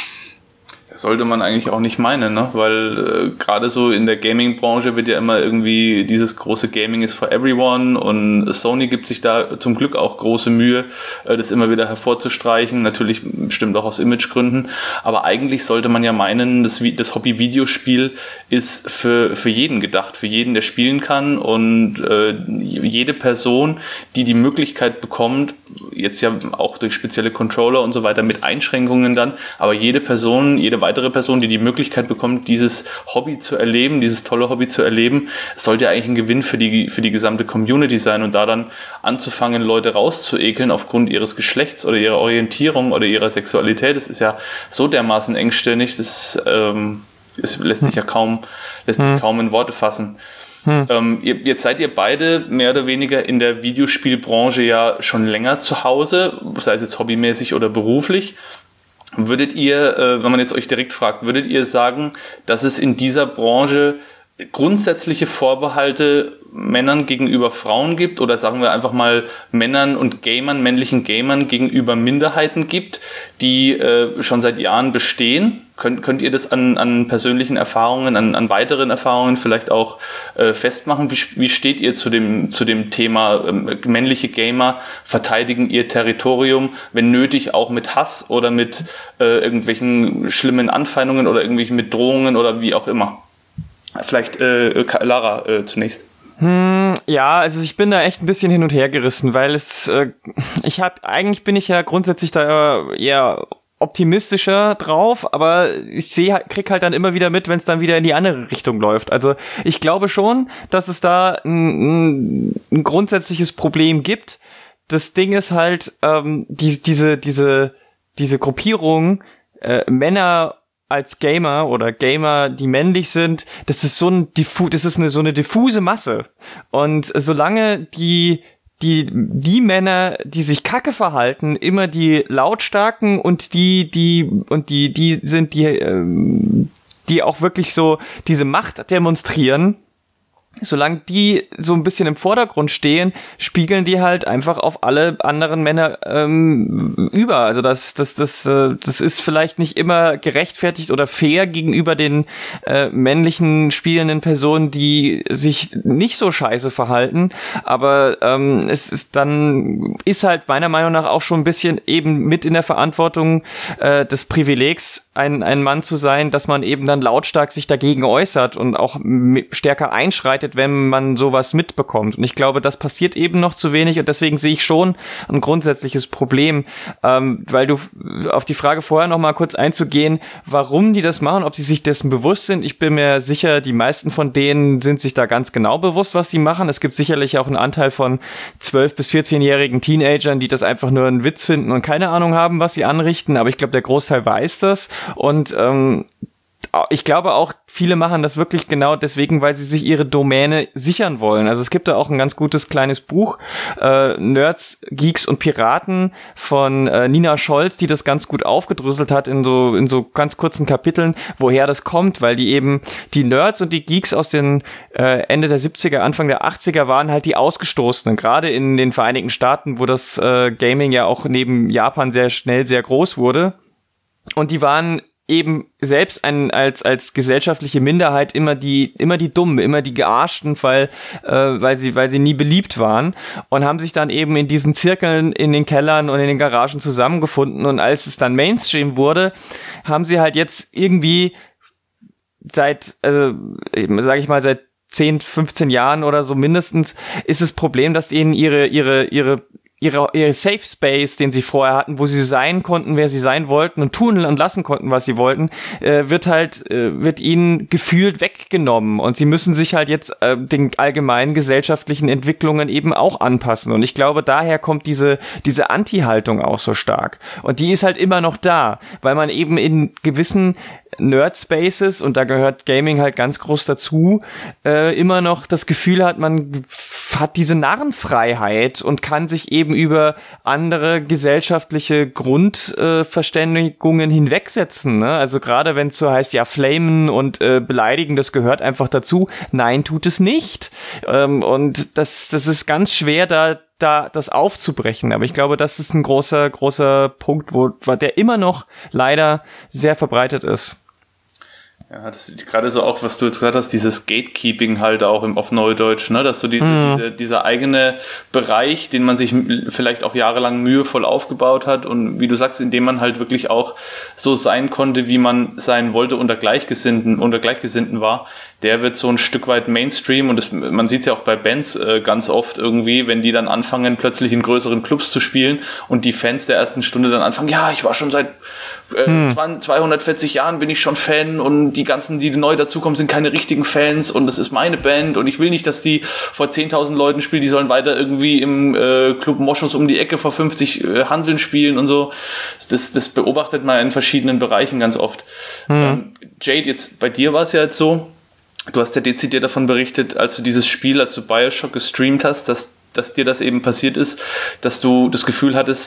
Sollte man eigentlich auch nicht meinen, ne? Weil äh, gerade so in der Gaming-Branche wird ja immer irgendwie dieses große Gaming is for everyone, und Sony gibt sich da zum Glück auch große Mühe, äh, das immer wieder hervorzustreichen, natürlich bestimmt auch aus Imagegründen, aber eigentlich sollte man ja meinen, das, das Hobby-Videospiel ist für, für jeden gedacht, für jeden, der spielen kann, und äh, jede Person, die die Möglichkeit bekommt, jetzt ja auch durch spezielle Controller und so weiter mit Einschränkungen dann, aber jede Person, jede weitere Person, die die Möglichkeit bekommt, dieses Hobby zu erleben, dieses tolle Hobby zu erleben, sollte ja eigentlich ein Gewinn für die, für die gesamte Community sein, und da dann anzufangen, Leute rauszuekeln aufgrund ihres Geschlechts oder ihrer Orientierung oder ihrer Sexualität, das ist ja so dermaßen engstirnig, das, ähm, das lässt sich ja kaum, lässt sich kaum in Worte fassen. Hm. Ähm, ihr, jetzt seid ihr beide mehr oder weniger in der Videospielbranche ja schon länger zu Hause, sei es jetzt hobbymäßig oder beruflich. Würdet ihr, äh, wenn man jetzt euch direkt fragt, würdet ihr sagen, dass es in dieser Branche grundsätzliche Vorbehalte Männern gegenüber Frauen gibt oder sagen wir einfach mal Männern und Gamern, männlichen Gamern gegenüber Minderheiten gibt, die äh, schon seit Jahren bestehen. Könnt, könnt ihr das an, an persönlichen Erfahrungen, an, an weiteren Erfahrungen vielleicht auch äh, festmachen? Wie, wie steht ihr zu dem, zu dem Thema ähm, männliche Gamer verteidigen ihr Territorium, wenn nötig auch mit Hass oder mit äh, irgendwelchen schlimmen Anfeindungen oder irgendwelchen mit Drohungen oder wie auch immer? Vielleicht äh, Lara äh, zunächst. Hm, ja, also ich bin da echt ein bisschen hin und her gerissen, weil es, äh, ich hab, eigentlich bin ich ja grundsätzlich da eher optimistischer drauf, aber ich sehe, krieg halt dann immer wieder mit, wenn es dann wieder in die andere Richtung läuft. Also ich glaube schon, dass es da ein, ein grundsätzliches Problem gibt. Das Ding ist halt, ähm, die, diese, diese, diese Gruppierung, äh, Männer als Gamer oder Gamer, die männlich sind, das ist so ein diffu, das ist eine so eine diffuse Masse. Und solange die die die Männer, die sich kacke verhalten, immer die lautstarken und die die und die die sind die ähm, die auch wirklich so diese Macht demonstrieren, solange die so ein bisschen im Vordergrund stehen, spiegeln die halt einfach auf alle anderen Männer ähm, über. Also das, das, das, äh, das ist vielleicht nicht immer gerechtfertigt oder fair gegenüber den äh, männlichen spielenden Personen, die sich nicht so scheiße verhalten. Aber ähm, es ist dann ist halt meiner Meinung nach auch schon ein bisschen eben mit in der Verantwortung äh, des Privilegs, ein ein Mann zu sein, dass man eben dann lautstark sich dagegen äußert und auch m- stärker einschreitet, wenn man sowas mitbekommt. Und ich glaube, das passiert eben noch zu wenig und deswegen sehe ich schon ein grundsätzliches Problem, ähm, weil du auf die Frage vorher noch mal kurz einzugehen, warum die das machen, ob sie sich dessen bewusst sind. Ich bin mir sicher, die meisten von denen sind sich da ganz genau bewusst, was die machen. Es gibt sicherlich auch einen Anteil von zwölf- bis vierzehnjährigen Teenagern, die das einfach nur einen Witz finden und keine Ahnung haben, was sie anrichten. Aber ich glaube, der Großteil weiß das und ähm, ich glaube auch, viele machen das wirklich genau deswegen, weil sie sich ihre Domäne sichern wollen. Also es gibt da auch ein ganz gutes kleines Buch, äh, Nerds, Geeks und Piraten von äh, Nina Scholz, die das ganz gut aufgedröselt hat in so in so ganz kurzen Kapiteln, woher das kommt, weil die eben die Nerds und die Geeks aus den äh, Ende der siebziger, Anfang der achtziger waren halt die Ausgestoßenen, gerade in den Vereinigten Staaten, wo das äh, Gaming ja auch neben Japan sehr schnell sehr groß wurde. Und die waren eben selbst ein, als als gesellschaftliche Minderheit immer die immer die Dummen, immer die Gearschten, weil äh, weil sie weil sie nie beliebt waren und haben sich dann eben in diesen Zirkeln in den Kellern und in den Garagen zusammengefunden und als es dann Mainstream wurde, haben sie halt jetzt irgendwie seit also sage ich mal seit zehn, fünfzehn Jahren oder so mindestens ist das Problem, dass ihnen ihre ihre ihre ihre, ihre Safe Space, den sie vorher hatten, wo sie sein konnten, wer sie sein wollten und tun und lassen konnten, was sie wollten, äh, wird halt, äh, wird ihnen gefühlt weggenommen und sie müssen sich halt jetzt äh, den allgemeinen gesellschaftlichen Entwicklungen eben auch anpassen und ich glaube, daher kommt diese, diese Anti-Haltung auch so stark und die ist halt immer noch da, weil man eben in gewissen Nerd-Spaces, und da gehört Gaming halt ganz groß dazu, äh, immer noch das Gefühl hat, man hat diese Narrenfreiheit und kann sich eben über andere gesellschaftliche Grundverständigungen äh, hinwegsetzen. Ne? Also gerade wenn es so heißt, ja, flamen und äh, beleidigen, das gehört einfach dazu. Nein, tut es nicht. Ähm, und das, das ist ganz schwer, da da das aufzubrechen. Aber ich glaube, das ist ein großer, großer Punkt, wo der immer noch leider sehr verbreitet ist. Ja, das ist gerade so auch, was du jetzt gesagt hast, dieses Gatekeeping halt auch im auf Neudeutsch, ne, dass so diese, mhm. diese, dieser eigene Bereich, den man sich vielleicht auch jahrelang mühevoll aufgebaut hat und wie du sagst, indem man halt wirklich auch so sein konnte, wie man sein wollte, unter Gleichgesinnten, unter Gleichgesinnten war, der wird so ein Stück weit Mainstream und das, man sieht es ja auch bei Bands äh, ganz oft irgendwie, wenn die dann anfangen, plötzlich in größeren Clubs zu spielen und die Fans der ersten Stunde dann anfangen, ja, ich war schon seit äh, hm. zweihundertvierzig Jahren bin ich schon Fan und die ganzen, die neu dazukommen, sind keine richtigen Fans und das ist meine Band und ich will nicht, dass die vor zehntausend Leuten spielen, die sollen weiter irgendwie im äh, Club Moschus um die Ecke vor fünfzig äh, Hanseln spielen und so. Das, das beobachtet man in verschiedenen Bereichen ganz oft. Hm. Ähm, Jade, jetzt bei dir war es ja jetzt so, du hast ja dezidiert davon berichtet, als du dieses Spiel, als du Bioshock gestreamt hast, dass, dass dir das eben passiert ist, dass du das Gefühl hattest,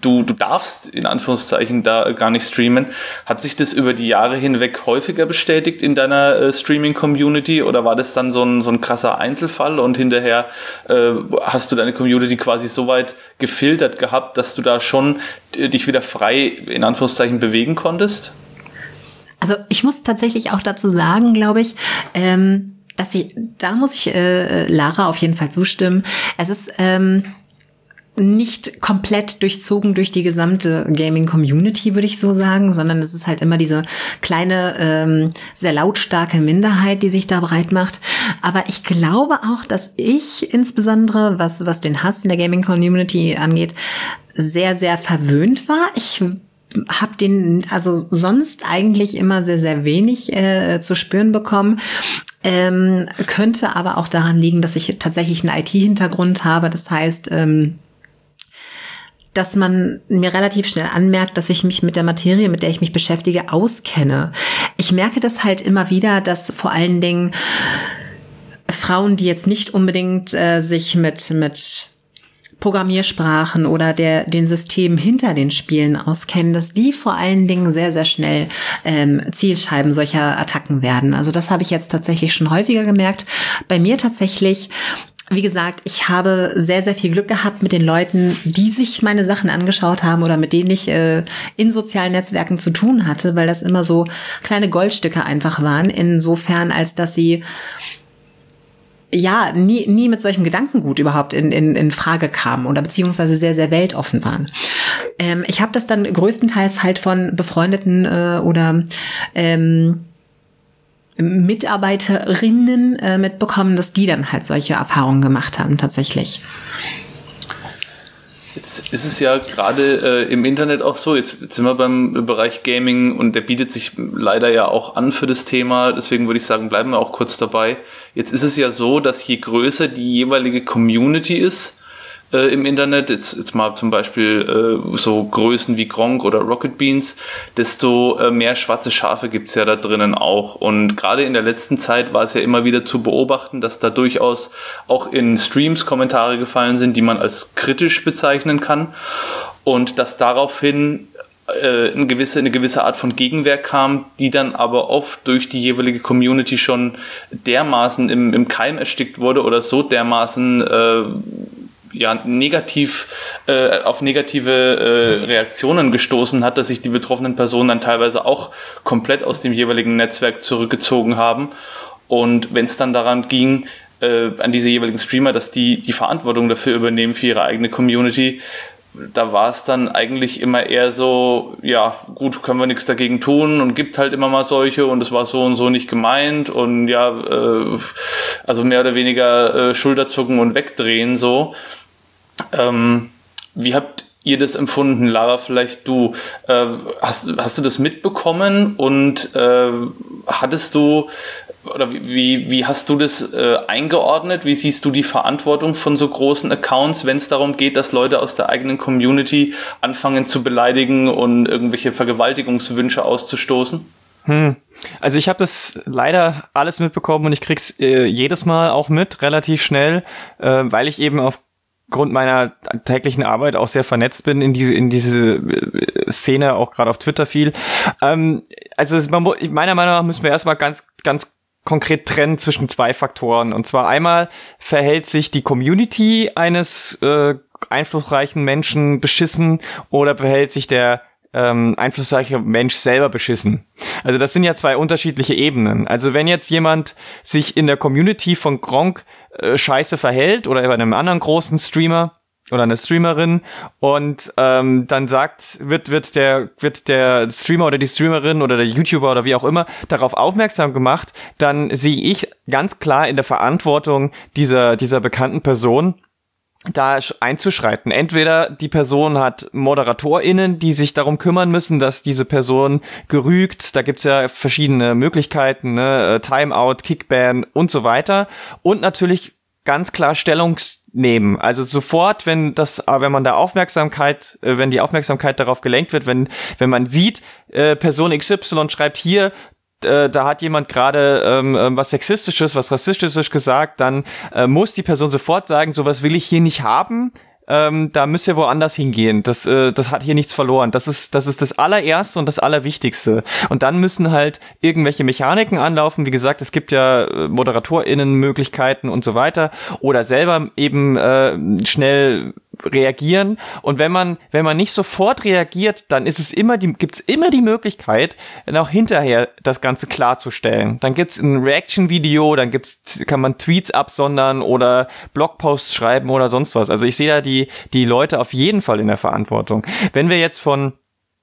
du, du darfst in Anführungszeichen da gar nicht streamen. Hat sich das über die Jahre hinweg häufiger bestätigt in deiner äh, Streaming-Community oder war das dann so ein, so ein krasser Einzelfall und hinterher äh, hast du deine Community quasi so weit gefiltert gehabt, dass du da schon äh, dich wieder frei in Anführungszeichen bewegen konntest? Also ich muss tatsächlich auch dazu sagen, glaube ich, ähm, dass ich, da muss ich äh, Lara auf jeden Fall zustimmen. Es ist ähm, nicht komplett durchzogen durch die gesamte Gaming-Community, würde ich so sagen, sondern es ist halt immer diese kleine, ähm, sehr lautstarke Minderheit, die sich da breit macht. Aber ich glaube auch, dass ich insbesondere, was, was den Hass in der Gaming-Community angeht, sehr, sehr verwöhnt war. Ich habe den also sonst eigentlich immer sehr, sehr wenig äh, zu spüren bekommen. Ähm, könnte aber auch daran liegen, dass ich tatsächlich einen I T-Hintergrund habe. Das heißt, ähm, dass man mir relativ schnell anmerkt, dass ich mich mit der Materie, mit der ich mich beschäftige, auskenne. Ich merke das halt immer wieder, dass vor allen Dingen Frauen, die jetzt nicht unbedingt äh, sich mit mit Programmiersprachen oder der den Systemen hinter den Spielen auskennen, dass die vor allen Dingen sehr, sehr schnell ähm, Zielscheiben solcher Attacken werden. Also das habe ich jetzt tatsächlich schon häufiger gemerkt. Bei mir tatsächlich, wie gesagt, ich habe sehr, sehr viel Glück gehabt mit den Leuten, die sich meine Sachen angeschaut haben oder mit denen ich äh, in sozialen Netzwerken zu tun hatte, weil das immer so kleine Goldstücke einfach waren, insofern als dass sie ja, nie, nie mit solchem Gedankengut überhaupt in, in, in Frage kamen oder beziehungsweise sehr, sehr weltoffen waren. Ähm, ich habe das dann größtenteils halt von befreundeten äh, oder ähm, Mitarbeiterinnen äh, mitbekommen, dass die dann halt solche Erfahrungen gemacht haben, tatsächlich. Jetzt ist es ja gerade äh, im Internet auch so, jetzt, jetzt sind wir beim Bereich Gaming und der bietet sich leider ja auch an für das Thema, deswegen würde ich sagen, bleiben wir auch kurz dabei. Jetzt ist es ja so, dass je größer die jeweilige Community ist äh, im Internet, jetzt, jetzt mal zum Beispiel äh, so Größen wie Gronkh oder Rocket Beans, desto äh, mehr schwarze Schafe gibt's ja da drinnen auch. Und gerade in der letzten Zeit war es ja immer wieder zu beobachten, dass da durchaus auch in Streams Kommentare gefallen sind, die man als kritisch bezeichnen kann. Und dass daraufhin äh, eine gewisse, eine gewisse Art von Gegenwehr kam, die dann aber oft durch die jeweilige Community schon dermaßen im, im Keim erstickt wurde oder so dermaßen äh, ja, negativ äh, auf negative äh, Reaktionen gestoßen hat, dass sich die betroffenen Personen dann teilweise auch komplett aus dem jeweiligen Netzwerk zurückgezogen haben. Und wenn es dann daran ging, äh, an diese jeweiligen Streamer, dass die die Verantwortung dafür übernehmen für ihre eigene Community, da war es dann eigentlich immer eher so, ja, gut, können wir nichts dagegen tun und gibt halt immer mal solche und es war so und so nicht gemeint und ja, äh, also mehr oder weniger äh, Schulterzucken und wegdrehen so. Ähm, wie habt ihr das empfunden, Lara? Vielleicht du, äh, hast, hast du das mitbekommen und äh, hattest du, oder wie, wie hast du das äh, eingeordnet? Wie siehst du die Verantwortung von so großen Accounts, wenn es darum geht, dass Leute aus der eigenen Community anfangen zu beleidigen und irgendwelche Vergewaltigungswünsche auszustoßen? Hm. Also ich habe das leider alles mitbekommen und ich krieg's äh, jedes Mal auch mit, relativ schnell, äh, weil ich eben auf Grund meiner täglichen Arbeit auch sehr vernetzt bin in diese in diese Szene, auch gerade auf Twitter viel. Ähm, also man, meiner Meinung nach müssen wir erstmal ganz ganz konkret trennen zwischen zwei Faktoren. Und zwar einmal verhält sich die Community eines äh, einflussreichen Menschen beschissen oder verhält sich der ähm, einflussreiche Mensch selber beschissen. Also das sind ja zwei unterschiedliche Ebenen. Also wenn jetzt jemand sich in der Community von Gronkh äh, scheiße verhält oder bei einem anderen großen Streamer oder eine Streamerin und ähm, dann sagt, wird wird der wird der Streamer oder die Streamerin oder der YouTuber oder wie auch immer darauf aufmerksam gemacht, dann sehe ich ganz klar in der Verantwortung dieser dieser bekannten Person, da einzuschreiten. Entweder die Person hat ModeratorInnen, die sich darum kümmern müssen, dass diese Person gerügt. Da gibt's ja verschiedene Möglichkeiten, ne? Timeout, Kickban und so weiter. Und natürlich ganz klar Stellung nehmen. Also sofort, wenn das, wenn man da Aufmerksamkeit, wenn die Aufmerksamkeit darauf gelenkt wird, wenn wenn man sieht, äh, Person X Y schreibt hier, da hat jemand gerade ähm, was Sexistisches, was Rassistisches gesagt, dann äh, muss die Person sofort sagen, sowas will ich hier nicht haben. ähm, da müsst ihr woanders hingehen. Das, äh, das hat hier nichts verloren. Das ist, das ist das allererste und das Allerwichtigste. Und dann müssen halt irgendwelche Mechaniken anlaufen. Wie gesagt, es gibt ja äh, ModeratorInnen-Möglichkeiten und so weiter. Oder selber eben äh, schnell reagieren. Und wenn man, wenn man nicht sofort reagiert, dann ist es immer die, gibt's immer die Möglichkeit, auch hinterher das Ganze klarzustellen. Dann gibt's ein Reaction-Video, dann gibt's, kann man Tweets absondern oder Blogposts schreiben oder sonst was. Also ich sehe da die, die Leute auf jeden Fall in der Verantwortung. Wenn wir jetzt von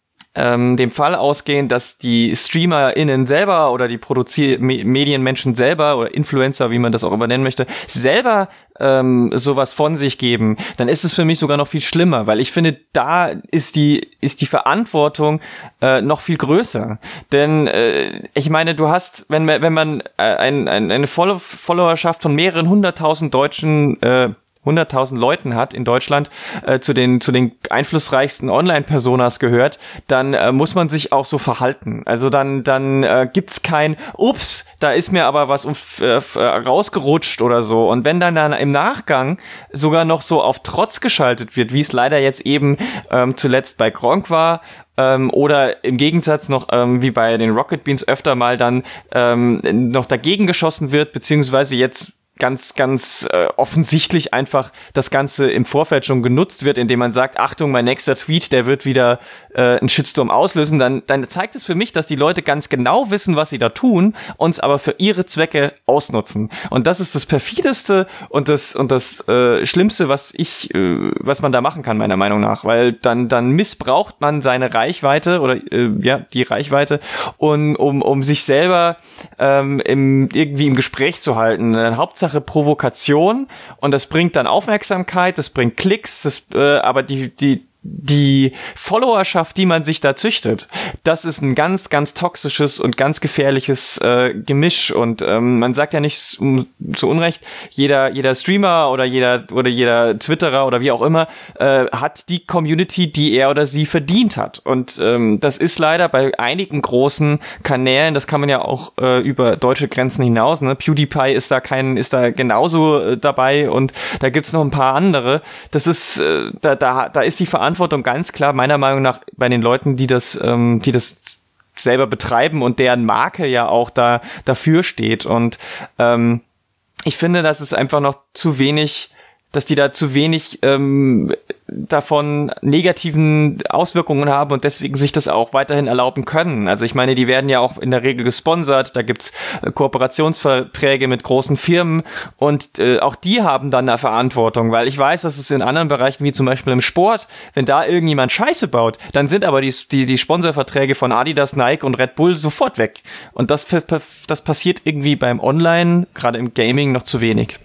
ähm, dem Fall ausgehen, dass die StreamerInnen selber oder die Produzier- Me- Medienmenschen selber oder Influencer, wie man das auch immer nennen möchte, selber ähm, sowas von sich geben, dann ist es für mich sogar noch viel schlimmer, weil ich finde, da ist die ist die Verantwortung äh, noch viel größer. Denn äh, ich meine, du hast, wenn wenn man äh, ein, ein, eine Follow- Followerschaft von mehreren hunderttausend Deutschen äh, hunderttausend Leuten hat in Deutschland, äh, zu den zu den einflussreichsten Online-Personas gehört, dann äh, muss man sich auch so verhalten. Also dann dann äh, gibt's kein Ups, da ist mir aber was äh, rausgerutscht oder so. Und wenn dann dann im Nachgang sogar noch so auf Trotz geschaltet wird, wie es leider jetzt eben ähm, zuletzt bei Gronkh war, ähm, oder im Gegensatz noch ähm, wie bei den Rocket Beans öfter mal dann ähm, noch dagegen geschossen wird, beziehungsweise jetzt ganz, ganz äh, offensichtlich einfach das Ganze im Vorfeld schon genutzt wird, indem man sagt, Achtung, mein nächster Tweet, der wird wieder äh, einen Shitstorm auslösen, dann, dann zeigt es für mich, dass die Leute ganz genau wissen, was sie da tun, uns aber für ihre Zwecke ausnutzen. Und das ist das perfideste und das und das äh, Schlimmste, was ich, äh, was man da machen kann, meiner Meinung nach, weil dann dann missbraucht man seine Reichweite oder äh, ja die Reichweite, und, um um sich selber ähm, im, irgendwie im Gespräch zu halten. Äh, Hauptsache Provokation, und das bringt dann Aufmerksamkeit, das bringt Klicks, das, äh, aber die die die Followerschaft, die man sich da züchtet, das ist ein ganz, ganz toxisches und ganz gefährliches äh, Gemisch. Und ähm, man sagt ja nicht um, zu Unrecht, jeder jeder Streamer oder jeder oder jeder Twitterer oder wie auch immer äh, hat die Community, die er oder sie verdient hat. Und ähm, das ist leider bei einigen großen Kanälen, das kann man ja auch äh, über deutsche Grenzen hinaus, ne? PewDiePie ist da kein, ist da genauso äh, dabei, und da gibt's noch ein paar andere. Das ist, äh, da, da, da ist die Verantwortung Verantwortung ganz klar meiner Meinung nach bei den Leuten, die das, ähm, die das selber betreiben und deren Marke ja auch da dafür steht. Und ähm, ich finde, dass es einfach noch zu wenig, dass die da zu wenig ähm, davon negativen Auswirkungen haben und deswegen sich das auch weiterhin erlauben können. Also ich meine, die werden ja auch in der Regel gesponsert, da gibt's äh, Kooperationsverträge mit großen Firmen, und äh, auch die haben dann eine Verantwortung, weil ich weiß, dass es in anderen Bereichen, wie zum Beispiel im Sport, wenn da irgendjemand Scheiße baut, dann sind aber die, die, die Sponsorverträge von Adidas, Nike und Red Bull sofort weg. Und das, das passiert irgendwie beim Online, gerade im Gaming, noch zu wenig.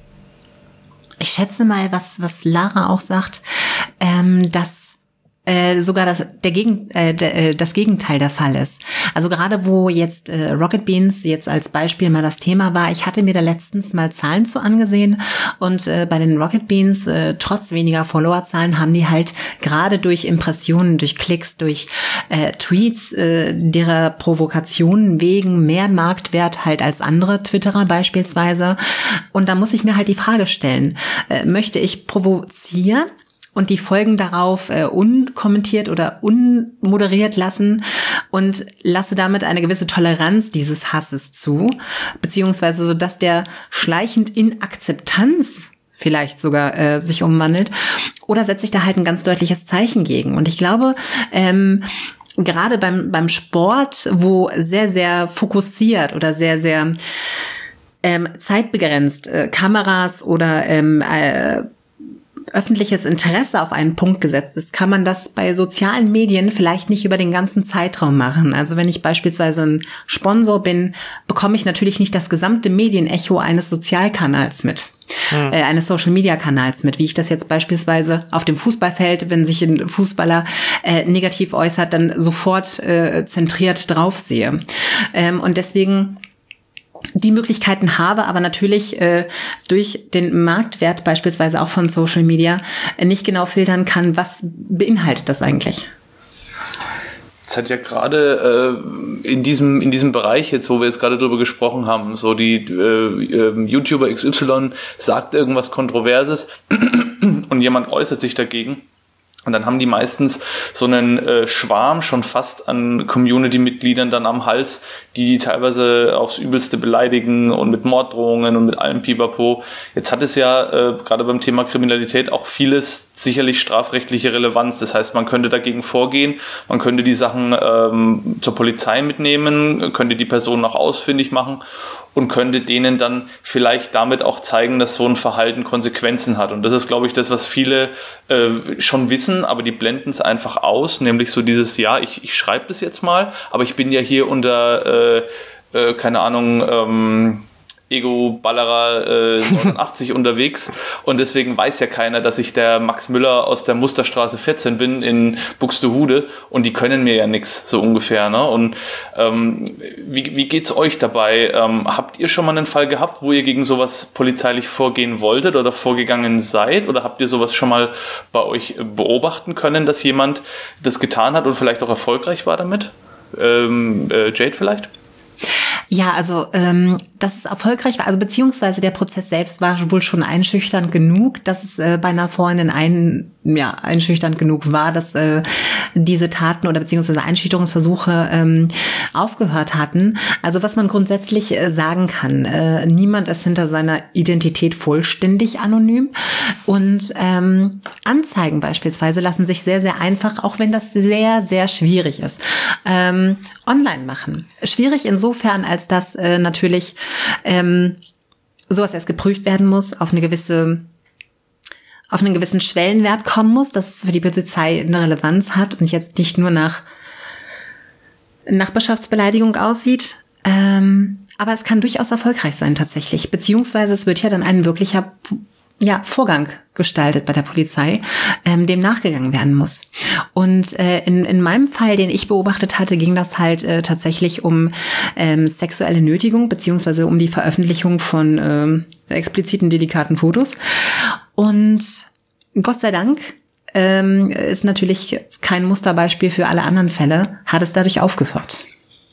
Ich schätze mal, was was Lara auch sagt, ähm, dass äh, sogar das der Gegen äh, der, das Gegenteil der Fall ist. Also gerade wo jetzt äh, Rocket Beans jetzt als Beispiel mal das Thema war, ich hatte mir da letztens mal Zahlen zu angesehen, und äh, bei den Rocket Beans äh, trotz weniger Followerzahlen haben die halt gerade durch Impressionen, durch Klicks, durch äh, Tweets äh, derer Provokationen wegen mehr Marktwert halt als andere Twitterer beispielsweise. Und da muss ich mir halt die Frage stellen, äh, möchte ich provozieren und die Folgen darauf äh, unkommentiert oder unmoderiert lassen und lasse damit eine gewisse Toleranz dieses Hasses zu, beziehungsweise so, dass der schleichend in Akzeptanz vielleicht sogar äh, sich umwandelt, oder setze ich da halt ein ganz deutliches Zeichen gegen? Und ich glaube, ähm, gerade beim beim Sport, wo sehr, sehr fokussiert oder sehr, sehr ähm, zeitbegrenzt äh, Kameras oder ähm, äh, öffentliches Interesse auf einen Punkt gesetzt ist, kann man das bei sozialen Medien vielleicht nicht über den ganzen Zeitraum machen. Also wenn ich beispielsweise ein Sponsor bin, bekomme ich natürlich nicht das gesamte Medienecho eines Sozialkanals mit, hm. äh, eines Social-Media-Kanals mit, wie ich das jetzt beispielsweise auf dem Fußballfeld, wenn sich ein Fußballer äh, negativ äußert, dann sofort äh, zentriert drauf sehe. Ähm, und deswegen die Möglichkeiten habe, aber natürlich äh, durch den Marktwert beispielsweise auch von Social Media äh, nicht genau filtern kann, was beinhaltet das eigentlich. Es hat ja gerade äh, in diesem in diesem Bereich jetzt, wo wir jetzt gerade drüber gesprochen haben, so die äh, äh, YouTuber X Y sagt irgendwas Kontroverses und jemand äußert sich dagegen. Und dann haben die meistens so einen äh, Schwarm schon fast an Community-Mitgliedern dann am Hals, die die teilweise aufs Übelste beleidigen und mit Morddrohungen und mit allem Pipapo. Jetzt hat es ja äh, gerade beim Thema Kriminalität auch vieles sicherlich strafrechtliche Relevanz. Das heißt, man könnte dagegen vorgehen, man könnte die Sachen ähm, zur Polizei mitnehmen, könnte die Personen auch ausfindig machen und könnte denen dann vielleicht damit auch zeigen, dass so ein Verhalten Konsequenzen hat. Und das ist, glaube ich, das, was viele äh, schon wissen, aber die blenden es einfach aus, nämlich so dieses, ja, ich, ich schreibe das jetzt mal, aber ich bin ja hier unter, äh, äh, keine Ahnung, ähm, Ego-Ballerer äh, neunundachtzig unterwegs und deswegen weiß ja keiner, dass ich der Max Müller aus der Musterstraße vierzehn bin in Buxtehude und die können mir ja nichts, so ungefähr. Ne? Und ähm, wie, wie geht's euch dabei? Ähm, habt ihr schon mal einen Fall gehabt, wo ihr gegen sowas polizeilich vorgehen wolltet oder vorgegangen seid? Oder habt ihr sowas schon mal bei euch beobachten können, dass jemand das getan hat und vielleicht auch erfolgreich war damit? Ähm, äh, Jade vielleicht? Ja, also ähm, dass es erfolgreich war, also beziehungsweise der Prozess selbst war wohl schon einschüchternd genug, dass es äh, bei einer Freundin ein, ja, einschüchternd genug war, dass äh, diese Taten oder beziehungsweise Einschüchterungsversuche ähm, aufgehört hatten. Also was man grundsätzlich äh, sagen kann, äh, niemand ist hinter seiner Identität vollständig anonym und ähm, Anzeigen beispielsweise lassen sich sehr, sehr einfach, auch wenn das sehr, sehr schwierig ist, ähm, online machen. Schwierig insofern, als dass äh, natürlich ähm, sowas erst geprüft werden muss, auf eine gewisse, auf einen gewissen Schwellenwert kommen muss, dass es für die Polizei eine Relevanz hat und jetzt nicht nur nach Nachbarschaftsbeleidigung aussieht. Ähm, aber es kann durchaus erfolgreich sein tatsächlich, beziehungsweise es wird ja dann ein wirklicher ja, Vorgang gestaltet bei der Polizei, ähm, dem nachgegangen werden muss. Und äh, in, in meinem Fall, den ich beobachtet hatte, ging das halt äh, tatsächlich um ähm, sexuelle Nötigung beziehungsweise um die Veröffentlichung von ähm, expliziten, delikaten Fotos. Und Gott sei Dank ähm, ist natürlich kein Musterbeispiel für alle anderen Fälle, hat es dadurch aufgehört.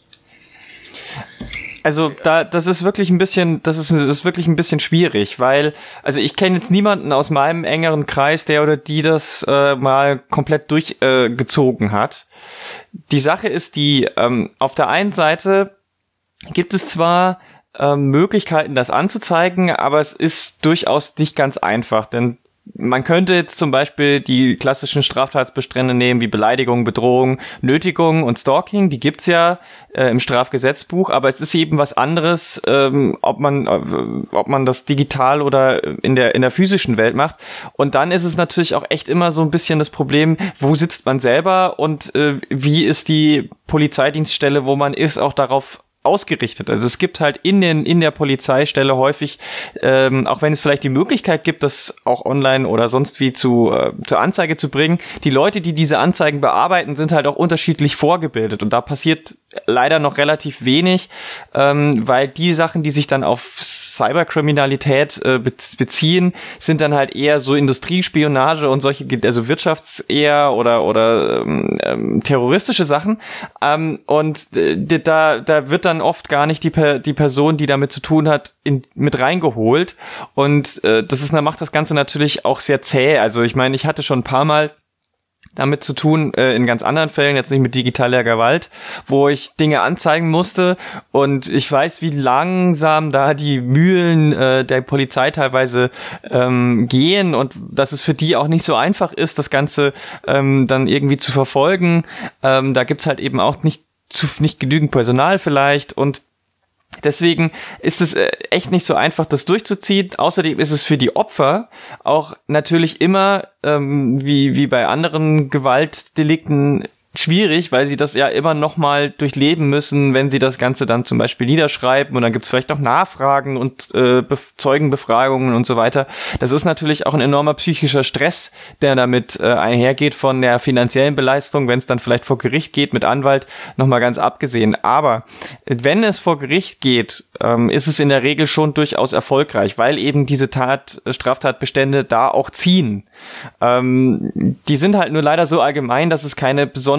Also da, das ist wirklich ein bisschen, das ist, das ist wirklich ein bisschen schwierig, weil, also ich kenne jetzt niemanden aus meinem engeren Kreis, der oder die das äh, mal komplett durchgezogen äh, hat. Die Sache ist die, ähm, auf der einen Seite gibt es zwar ähm, Möglichkeiten, das anzuzeigen, aber es ist durchaus nicht ganz einfach, denn man könnte jetzt zum Beispiel die klassischen Straftatbestände nehmen, wie Beleidigung, Bedrohung, Nötigung und Stalking. Die gibt's ja äh, im Strafgesetzbuch, aber es ist eben was anderes, ähm, ob man äh, ob man das digital oder in der in der physischen Welt macht. Und dann ist es natürlich auch echt immer so ein bisschen das Problem, wo sitzt man selber und äh, wie ist die Polizeidienststelle, wo man ist, auch darauf ausgerichtet. Also es gibt halt in den in der Polizeistelle häufig, ähm, auch wenn es vielleicht die Möglichkeit gibt, das auch online oder sonst wie zu äh, zur Anzeige zu bringen, die Leute, die diese Anzeigen bearbeiten, sind halt auch unterschiedlich vorgebildet und da passiert leider noch relativ wenig, ähm, weil die Sachen, die sich dann auf Cyberkriminalität äh, beziehen, sind dann halt eher so Industriespionage und solche, also Wirtschafts- eher oder oder ähm, terroristische Sachen. Ähm, und äh, da da wird dann oft gar nicht die die Person, die damit zu tun hat, in, mit reingeholt. Und äh, das ist, macht das Ganze natürlich auch sehr zäh. Also ich meine, ich hatte schon ein paar Mal damit zu tun, äh, in ganz anderen Fällen, jetzt nicht mit digitaler Gewalt, wo ich Dinge anzeigen musste und ich weiß, wie langsam da die Mühlen äh, der Polizei teilweise ähm, gehen und dass es für die auch nicht so einfach ist, das Ganze ähm, dann irgendwie zu verfolgen. Ähm, da gibt's halt eben auch nicht zu, nicht genügend Personal vielleicht und deswegen ist es echt nicht so einfach, das durchzuziehen. Außerdem ist es für die Opfer auch natürlich immer, ähm, wie wie bei anderen Gewaltdelikten, schwierig, weil sie das ja immer noch mal durchleben müssen, wenn sie das Ganze dann zum Beispiel niederschreiben und dann gibt's vielleicht noch Nachfragen und äh, Be- Zeugenbefragungen und so weiter. Das ist natürlich auch ein enormer psychischer Stress, der damit äh, einhergeht von der finanziellen Belastung, wenn es dann vielleicht vor Gericht geht mit Anwalt, noch mal ganz abgesehen. Aber wenn es vor Gericht geht, ähm, ist es in der Regel schon durchaus erfolgreich, weil eben diese Tat, Straftatbestände da auch ziehen. Ähm, die sind halt nur leider so allgemein, dass es keine besondere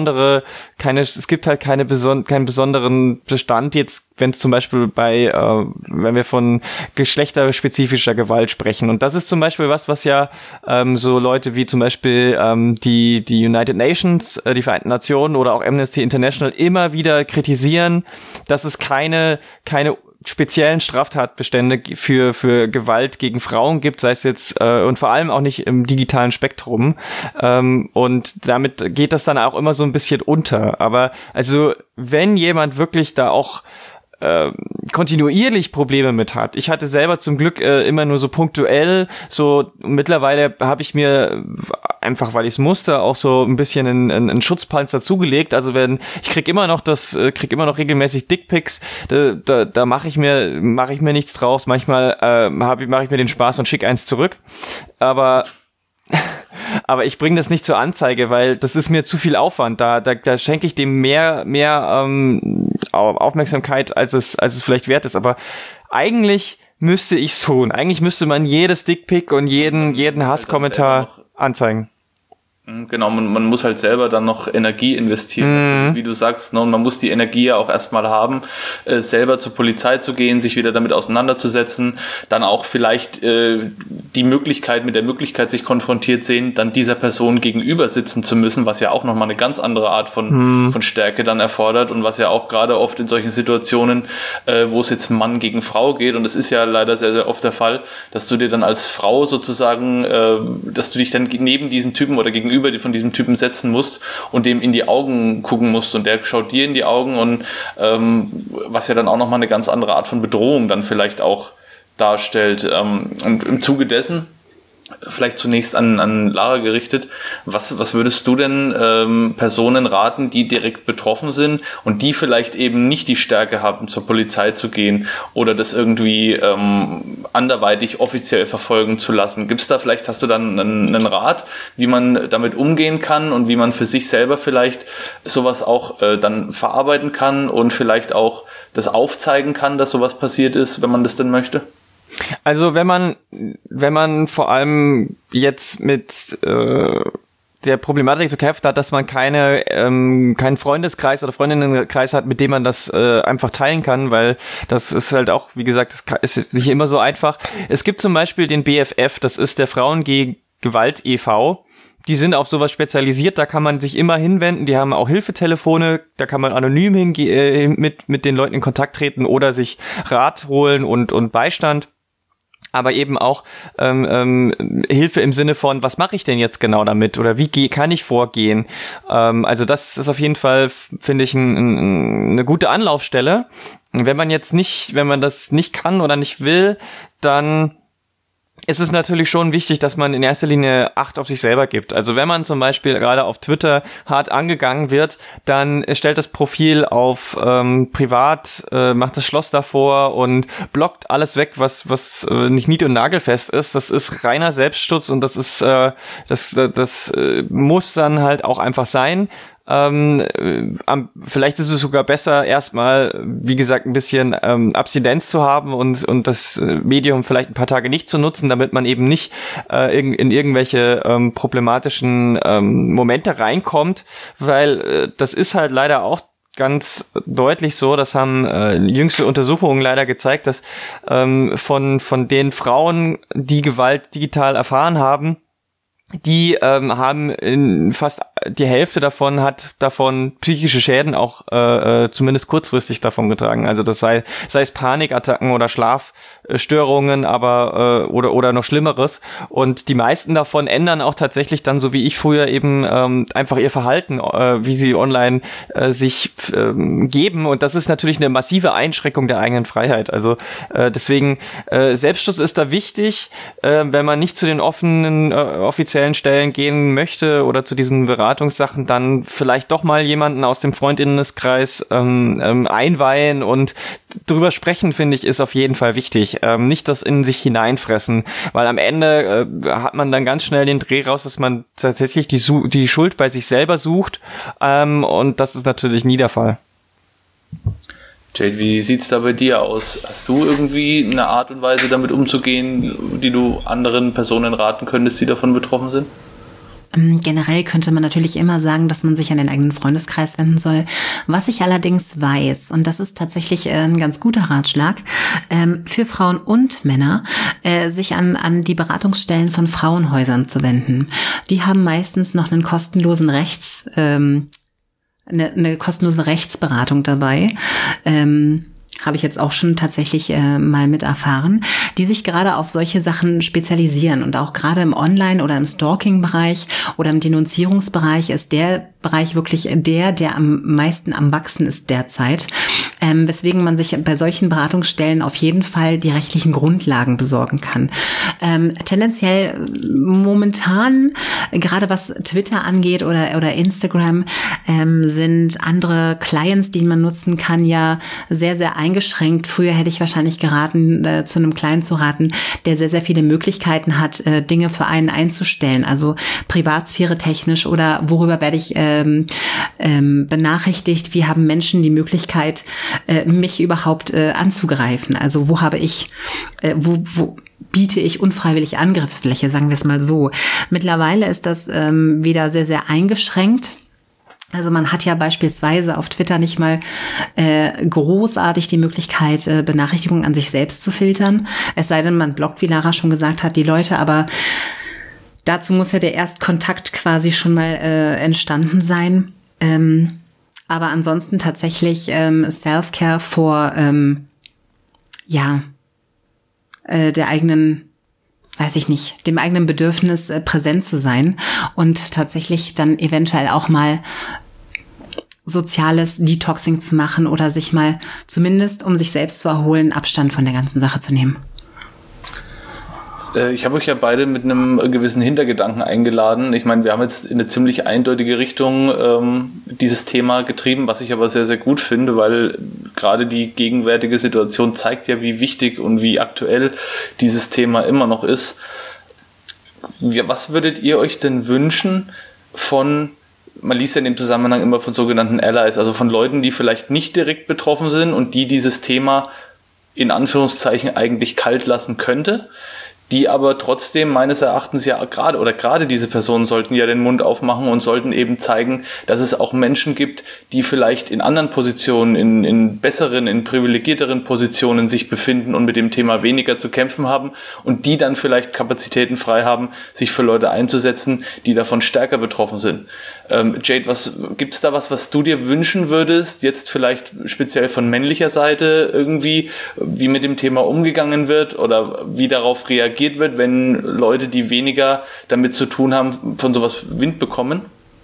besondere, keine, es gibt halt keine beson- keinen besonderen Bestand jetzt, wenn es zum Beispiel bei, äh, wenn wir von geschlechterspezifischer Gewalt sprechen. Und das ist zum Beispiel was, was ja ähm, so Leute wie zum Beispiel ähm, die die United Nations, äh, die Vereinten Nationen oder auch Amnesty International immer wieder kritisieren, dass es keine keine speziellen Straftatbestände für für Gewalt gegen Frauen gibt, sei es jetzt äh, und vor allem auch nicht im digitalen Spektrum, ähm, und damit geht das dann auch immer so ein bisschen unter. Aber also wenn jemand wirklich da auch äh, kontinuierlich Probleme mit hat. Ich hatte selber zum Glück äh, immer nur so punktuell, so mittlerweile habe ich mir einfach, weil ich es musste, auch so ein bisschen einen, einen Schutzpanzer zugelegt. Also wenn ich krieg immer noch das, äh, krieg immer noch regelmäßig Dickpics, da, da, da mache ich mir mache ich mir nichts draus. Manchmal äh, habe ich mache ich mir den Spaß und schicke eins zurück. Aber Aber ich bringe das nicht zur Anzeige, weil das ist mir zu viel Aufwand. Da, da, da schenke ich dem mehr, mehr ähm, Aufmerksamkeit, als es, als es vielleicht wert ist. Aber eigentlich müsste ich's tun. Eigentlich müsste man jedes Dickpick und jeden, jeden Hasskommentar anzeigen. Genau, man, man muss halt selber dann noch Energie investieren, mhm. wie du sagst, ne? Und man muss die Energie ja auch erstmal haben, äh, selber zur Polizei zu gehen, sich wieder damit auseinanderzusetzen, dann auch vielleicht äh, die Möglichkeit, mit der Möglichkeit sich konfrontiert sehen, dann dieser Person gegenüber sitzen zu müssen, was ja auch nochmal eine ganz andere Art von, mhm. von Stärke dann erfordert und was ja auch gerade oft in solchen Situationen, äh, wo es jetzt Mann gegen Frau geht, und das ist ja leider sehr, sehr oft der Fall, dass du dir dann als Frau sozusagen, äh, dass du dich dann neben diesen Typen oder gegenüber über die von diesem Typen setzen musst und dem in die Augen gucken musst, und der schaut dir in die Augen, und ähm, was ja dann auch nochmal eine ganz andere Art von Bedrohung dann vielleicht auch darstellt. Ähm, und im Zuge dessen, vielleicht zunächst an, an Lara gerichtet, was, was würdest du denn ähm, Personen raten, die direkt betroffen sind und die vielleicht eben nicht die Stärke haben, zur Polizei zu gehen oder das irgendwie ähm, anderweitig offiziell verfolgen zu lassen? Gibt's da vielleicht, hast du dann einen, einen Rat, wie man damit umgehen kann und wie man für sich selber vielleicht sowas auch äh, dann verarbeiten kann und vielleicht auch das aufzeigen kann, dass sowas passiert ist, wenn man das denn möchte? Also wenn man, wenn man vor allem jetzt mit äh, der Problematik zu kämpfen hat, dass man keine ähm, keinen Freundeskreis oder Freundinnenkreis hat, mit dem man das äh, einfach teilen kann, weil das ist halt auch, wie gesagt, das ist nicht immer so einfach. Es gibt zum Beispiel den B F F, das ist der Frauen gegen Gewalt e V. Die sind auf sowas spezialisiert, da kann man sich immer hinwenden, die haben auch Hilfetelefone, da kann man anonym hinge- äh, mit mit den Leuten in Kontakt treten oder sich Rat holen und und Beistand. Aber eben auch ähm, ähm, Hilfe im Sinne von, was mache ich denn jetzt genau damit oder wie geh, kann ich vorgehen? Ähm, also das ist auf jeden Fall, finde ich, ein, ein, eine gute Anlaufstelle. Wenn man jetzt nicht, wenn man das nicht kann oder nicht will, dann ist es natürlich schon wichtig, dass man in erster Linie Acht auf sich selber gibt. Also wenn man zum Beispiel gerade auf Twitter hart angegangen wird, dann stellt das Profil auf ähm, privat, äh, macht das Schloss davor und blockt alles weg, was was äh, nicht nied- und nagelfest ist. Das ist reiner Selbstschutz und das ist äh, das das äh, muss dann halt auch einfach sein. Ähm, äh, vielleicht ist es sogar besser, erstmal, wie gesagt, ein bisschen ähm, Abstinenz zu haben und und das Medium vielleicht ein paar Tage nicht zu nutzen, damit man eben nicht äh, in, in irgendwelche ähm, problematischen ähm, Momente reinkommt, weil äh, das ist halt leider auch ganz deutlich so, das haben äh, jüngste Untersuchungen leider gezeigt, dass ähm, von von den Frauen, die Gewalt digital erfahren haben, die ähm, haben in fast die Hälfte davon hat davon psychische Schäden auch äh, zumindest kurzfristig davon getragen. Also das sei sei es Panikattacken oder Schlafstörungen, aber äh, oder oder noch Schlimmeres. Und die meisten davon ändern auch tatsächlich dann, so wie ich früher eben ähm, einfach ihr Verhalten, äh, wie sie online äh, sich äh, geben. Und das ist natürlich eine massive Einschränkung der eigenen Freiheit. Also äh, deswegen äh, Selbstschutz ist da wichtig, äh, wenn man nicht zu den offenen äh, offiziellen Stellen gehen möchte oder zu diesen Beratungssachen, dann vielleicht doch mal jemanden aus dem Freundinnenkreis ähm, ähm, einweihen und drüber sprechen, finde ich, ist auf jeden Fall wichtig. Ähm, nicht das in sich hineinfressen, weil am Ende äh, hat man dann ganz schnell den Dreh raus, dass man tatsächlich die, Su- die Schuld bei sich selber sucht, ähm, und das ist natürlich nie der Fall. Jade, wie sieht's da bei dir aus? Hast du irgendwie eine Art und Weise, damit umzugehen, die du anderen Personen raten könntest, die davon betroffen sind? Generell könnte man natürlich immer sagen, dass man sich an den eigenen Freundeskreis wenden soll. Was ich allerdings weiß, und das ist tatsächlich ein ganz guter Ratschlag, für Frauen und Männer, sich an, an die Beratungsstellen von Frauenhäusern zu wenden. Die haben meistens noch einen kostenlosen Rechts, eine, eine kostenlose Rechtsberatung dabei. Habe ich jetzt auch schon tatsächlich äh, mal mit erfahren, die sich gerade auf solche Sachen spezialisieren. Und auch gerade im Online- oder im Stalking-Bereich oder im Denunzierungsbereich ist der Bereich wirklich der, der am meisten am Wachsen ist derzeit. Ähm, weswegen man sich bei solchen Beratungsstellen auf jeden Fall die rechtlichen Grundlagen besorgen kann. Ähm, tendenziell momentan, gerade was Twitter angeht oder, oder Instagram, ähm, sind andere Clients, die man nutzen kann, ja sehr, sehr eingeschränkt. Früher hätte ich wahrscheinlich geraten, äh, zu einem Client zu raten, der sehr, sehr viele Möglichkeiten hat, äh, Dinge für einen einzustellen. Also Privatsphäre technisch oder worüber werde ich ähm, ähm, benachrichtigt, wie haben Menschen die Möglichkeit, äh, mich überhaupt äh, anzugreifen. Also wo habe ich, äh, wo, wo biete ich unfreiwillig Angriffsfläche, sagen wir es mal so. Mittlerweile ist das ähm, wieder sehr, sehr eingeschränkt. Also man hat ja beispielsweise auf Twitter nicht mal äh, großartig die Möglichkeit, äh, Benachrichtigungen an sich selbst zu filtern. Es sei denn, man blockt, wie Lara schon gesagt hat, die Leute, aber dazu muss ja der Erstkontakt quasi schon mal äh, entstanden sein. Ähm, aber ansonsten tatsächlich ähm, Self-Care vor ähm, ja äh, der eigenen, weiß ich nicht, dem eigenen Bedürfnis äh, präsent zu sein und tatsächlich dann eventuell auch mal soziales Detoxing zu machen oder sich mal zumindest, um sich selbst zu erholen, Abstand von der ganzen Sache zu nehmen. Ich habe euch ja beide mit einem gewissen Hintergedanken eingeladen. Ich meine, wir haben jetzt in eine ziemlich eindeutige Richtung ähm, dieses Thema getrieben, was ich aber sehr, sehr gut finde, weil gerade die gegenwärtige Situation zeigt ja, wie wichtig und wie aktuell dieses Thema immer noch ist. Was würdet ihr euch denn wünschen von, man liest ja in dem Zusammenhang immer von sogenannten Allies, also von Leuten, die vielleicht nicht direkt betroffen sind und die dieses Thema in Anführungszeichen eigentlich kalt lassen könnte, die aber trotzdem meines Erachtens ja gerade, oder gerade diese Personen sollten ja den Mund aufmachen und sollten eben zeigen, dass es auch Menschen gibt, die vielleicht in anderen Positionen, in, in besseren, in privilegierteren Positionen sich befinden und mit dem Thema weniger zu kämpfen haben und die dann vielleicht Kapazitäten frei haben, sich für Leute einzusetzen, die davon stärker betroffen sind. Ähm, Jade, was gibt's da was, was du dir wünschen würdest, jetzt vielleicht speziell von männlicher Seite irgendwie, wie mit dem Thema umgegangen wird oder wie darauf reagiert wird, wenn Leute, die weniger damit zu tun haben, von sowas Wind bekommen?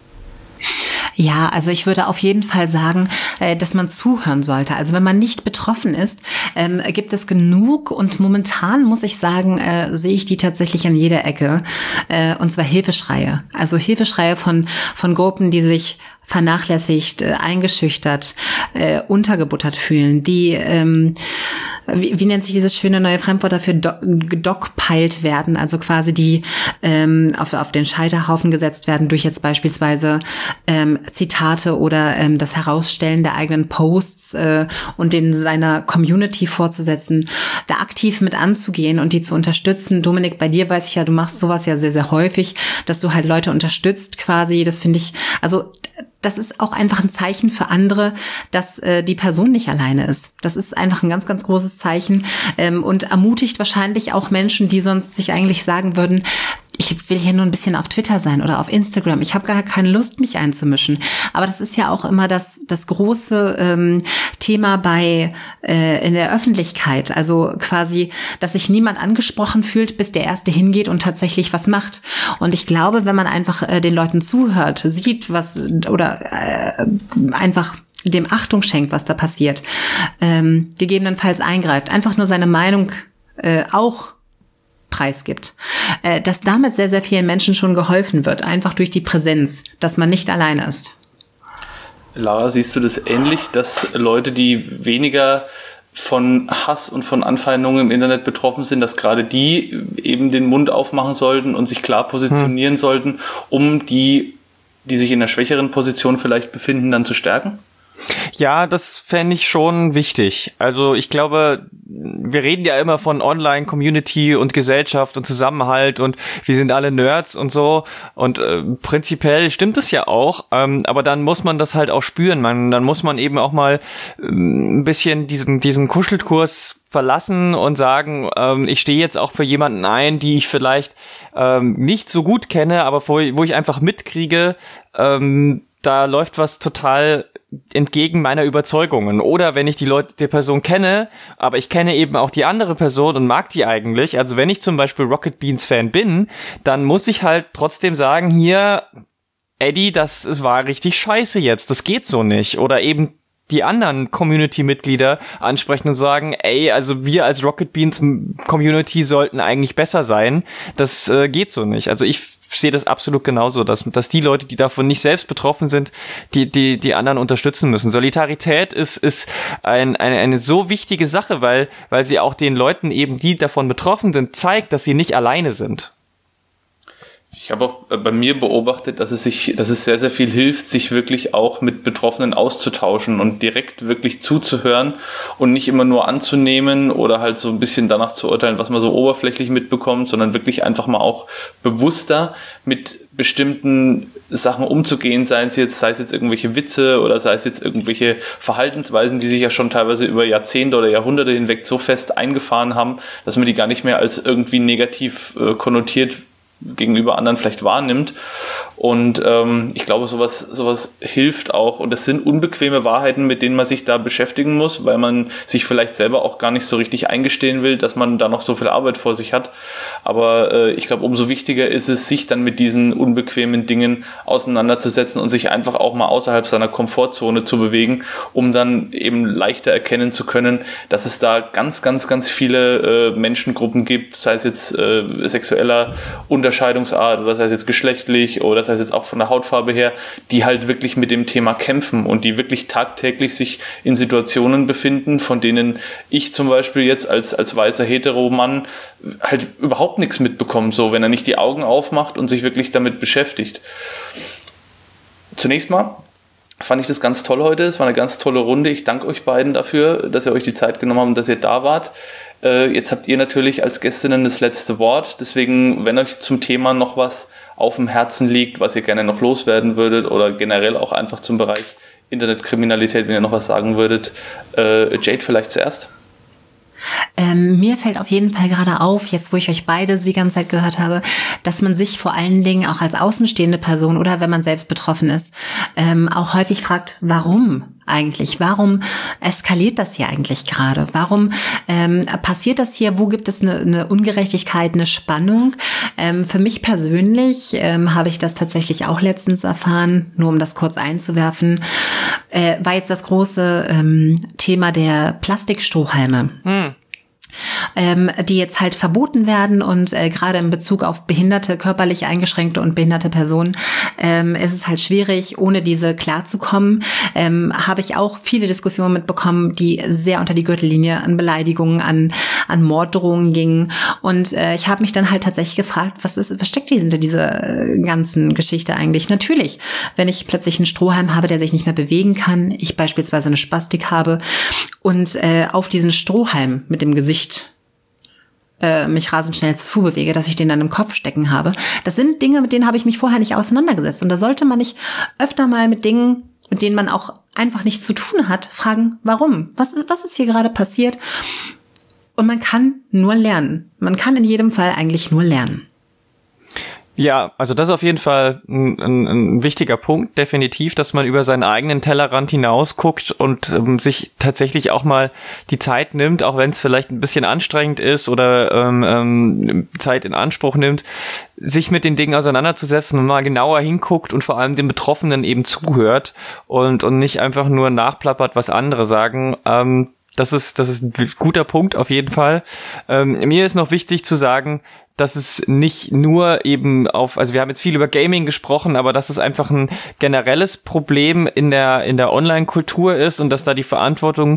Ja, also ich würde auf jeden Fall sagen, dass man zuhören sollte. Also wenn man nicht betroffen ist, ähm, gibt es genug und momentan muss ich sagen, äh, sehe ich die tatsächlich an jeder Ecke, äh, und zwar Hilfeschreie. Also Hilfeschreie von von Gruppen, die sich vernachlässigt, äh, eingeschüchtert, äh, untergebuttert fühlen, die ähm, Wie, wie nennt sich dieses schöne neue Fremdwort dafür, gedockpeilt werden, also quasi die ähm, auf, auf den Scheiterhaufen gesetzt werden durch jetzt beispielsweise ähm, Zitate oder ähm, das Herausstellen der eigenen Posts äh, und den seiner Community vorzusetzen, da aktiv mit anzugehen und die zu unterstützen. Dominik, bei dir weiß ich ja, du machst sowas ja sehr, sehr häufig, dass du halt Leute unterstützt quasi, das finde ich, also das ist auch einfach ein Zeichen für andere, dass äh, die Person nicht alleine ist. Das ist einfach ein ganz, ganz großes Zeichen ähm, und ermutigt wahrscheinlich auch Menschen, die sonst sich eigentlich sagen würden, ich will hier nur ein bisschen auf Twitter sein oder auf Instagram. Ich habe gar keine Lust, mich einzumischen. Aber das ist ja auch immer das das große ähm, Thema bei äh, in der Öffentlichkeit. Also quasi, dass sich niemand angesprochen fühlt, bis der Erste hingeht und tatsächlich was macht. Und ich glaube, wenn man einfach äh, den Leuten zuhört, sieht, was oder äh, einfach dem Achtung schenkt, was da passiert, ähm, gegebenenfalls eingreift, einfach nur seine Meinung äh, auch preisgibt, äh, dass damit sehr, sehr vielen Menschen schon geholfen wird, einfach durch die Präsenz, dass man nicht alleine ist. Lara, siehst du das ähnlich, dass Leute, die weniger von Hass und von Anfeindungen im Internet betroffen sind, dass gerade die eben den Mund aufmachen sollten und sich klar positionieren hm. sollten, um die, die sich in einer schwächeren Position vielleicht befinden, dann zu stärken? Ja, das fände ich schon wichtig. Also ich glaube, wir reden ja immer von Online-Community und Gesellschaft und Zusammenhalt und wir sind alle Nerds und so und äh, prinzipiell stimmt es ja auch, ähm, aber dann muss man das halt auch spüren. Man, dann muss man eben auch mal ähm, ein bisschen diesen diesen Kuschelkurs verlassen und sagen, ähm, ich stehe jetzt auch für jemanden ein, die ich vielleicht ähm, nicht so gut kenne, aber wo, wo ich einfach mitkriege, ähm, da läuft was total entgegen meiner Überzeugungen. Oder wenn ich die Leute, die Person kenne, aber ich kenne eben auch die andere Person und mag die eigentlich. Also wenn ich zum Beispiel Rocket Beans Fan bin, dann muss ich halt trotzdem sagen, hier, Eddie, das, das war richtig scheiße jetzt. Das geht so nicht. Oder eben die anderen Community-Mitglieder ansprechen und sagen, ey, also wir als Rocket Beans Community sollten eigentlich besser sein. Das äh, geht so nicht. Also ich Ich sehe das absolut genauso, dass, dass die Leute, die davon nicht selbst betroffen sind, die, die, die anderen unterstützen müssen. Solidarität ist, ist ein, eine, eine so wichtige Sache, weil, weil sie auch den Leuten eben, die davon betroffen sind, zeigt, dass sie nicht alleine sind. Ich habe auch bei mir beobachtet, dass es sich, dass es sehr, sehr viel hilft, sich wirklich auch mit Betroffenen auszutauschen und direkt wirklich zuzuhören und nicht immer nur anzunehmen oder halt so ein bisschen danach zu urteilen, was man so oberflächlich mitbekommt, sondern wirklich einfach mal auch bewusster mit bestimmten Sachen umzugehen, sei es jetzt, sei es jetzt irgendwelche Witze oder sei es jetzt irgendwelche Verhaltensweisen, die sich ja schon teilweise über Jahrzehnte oder Jahrhunderte hinweg so fest eingefahren haben, dass man die gar nicht mehr als irgendwie negativ äh, konnotiert gegenüber anderen vielleicht wahrnimmt. Und ähm, ich glaube, sowas, sowas hilft auch. Und das sind unbequeme Wahrheiten, mit denen man sich da beschäftigen muss, weil man sich vielleicht selber auch gar nicht so richtig eingestehen will, dass man da noch so viel Arbeit vor sich hat. Aber äh, ich glaube, umso wichtiger ist es, sich dann mit diesen unbequemen Dingen auseinanderzusetzen und sich einfach auch mal außerhalb seiner Komfortzone zu bewegen, um dann eben leichter erkennen zu können, dass es da ganz, ganz, ganz viele äh, Menschengruppen gibt, sei es jetzt äh, sexueller Unterscheidungsart oder sei es jetzt geschlechtlich oder das heißt jetzt auch von der Hautfarbe her, die halt wirklich mit dem Thema kämpfen und die wirklich tagtäglich sich in Situationen befinden, von denen ich zum Beispiel jetzt als, als weißer Hetero-Mann halt überhaupt nichts mitbekomme, so wenn er nicht die Augen aufmacht und sich wirklich damit beschäftigt. Zunächst mal fand ich das ganz toll heute, es war eine ganz tolle Runde. Ich danke euch beiden dafür, dass ihr euch die Zeit genommen habt und dass ihr da wart. Jetzt habt ihr natürlich als Gästinnen das letzte Wort, deswegen, wenn euch zum Thema noch was auf dem Herzen liegt, was ihr gerne noch loswerden würdet oder generell auch einfach zum Bereich Internetkriminalität, wenn ihr noch was sagen würdet. Äh, Jade vielleicht zuerst. Ähm, mir fällt auf jeden Fall gerade auf, jetzt wo ich euch beide die ganze Zeit gehört habe, dass man sich vor allen Dingen auch als außenstehende Person oder wenn man selbst betroffen ist, ähm, auch häufig fragt, warum eigentlich? Warum eskaliert das hier eigentlich gerade? Warum ähm, passiert das hier? Wo gibt es eine, eine Ungerechtigkeit, eine Spannung? Ähm, für mich persönlich ähm, habe ich das tatsächlich auch letztens erfahren, nur um das kurz einzuwerfen, äh, war jetzt das große ähm, Thema der Plastikstrohhalme. Hm. Ähm, die jetzt halt verboten werden und äh, gerade in Bezug auf behinderte, körperlich eingeschränkte und behinderte Personen ähm, ist es halt schwierig, ohne diese klarzukommen. Ähm, habe ich auch viele Diskussionen mitbekommen, die sehr unter die Gürtellinie an Beleidigungen, an an Morddrohungen gingen und äh, ich habe mich dann halt tatsächlich gefragt, was ist, was steckt hinter dieser ganzen Geschichte eigentlich? Natürlich, wenn ich plötzlich einen Strohhalm habe, der sich nicht mehr bewegen kann, ich beispielsweise eine Spastik habe und äh, auf diesen Strohhalm mit dem Gesicht äh, mich rasend schnell zubewege, dass ich den dann im Kopf stecken habe. Das sind Dinge, mit denen habe ich mich vorher nicht auseinandergesetzt. Und da sollte man nicht öfter mal mit Dingen, mit denen man auch einfach nichts zu tun hat, fragen, warum? Was ist, was ist hier gerade passiert? Und man kann nur lernen. Man kann in jedem Fall eigentlich nur lernen. Ja, also das ist auf jeden Fall ein, ein, ein wichtiger Punkt, definitiv, dass man über seinen eigenen Tellerrand hinaus guckt und ähm, sich tatsächlich auch mal die Zeit nimmt, auch wenn es vielleicht ein bisschen anstrengend ist oder ähm, ähm, Zeit in Anspruch nimmt, sich mit den Dingen auseinanderzusetzen und mal genauer hinguckt und vor allem den Betroffenen eben zuhört und und nicht einfach nur nachplappert, was andere sagen. Ähm, das ist das ist ein guter Punkt auf jeden Fall. Ähm, mir ist noch wichtig zu sagen, dass es nicht nur eben auf, also wir haben jetzt viel über Gaming gesprochen, aber dass es einfach ein generelles Problem in der in der Online-Kultur ist und dass da die Verantwortung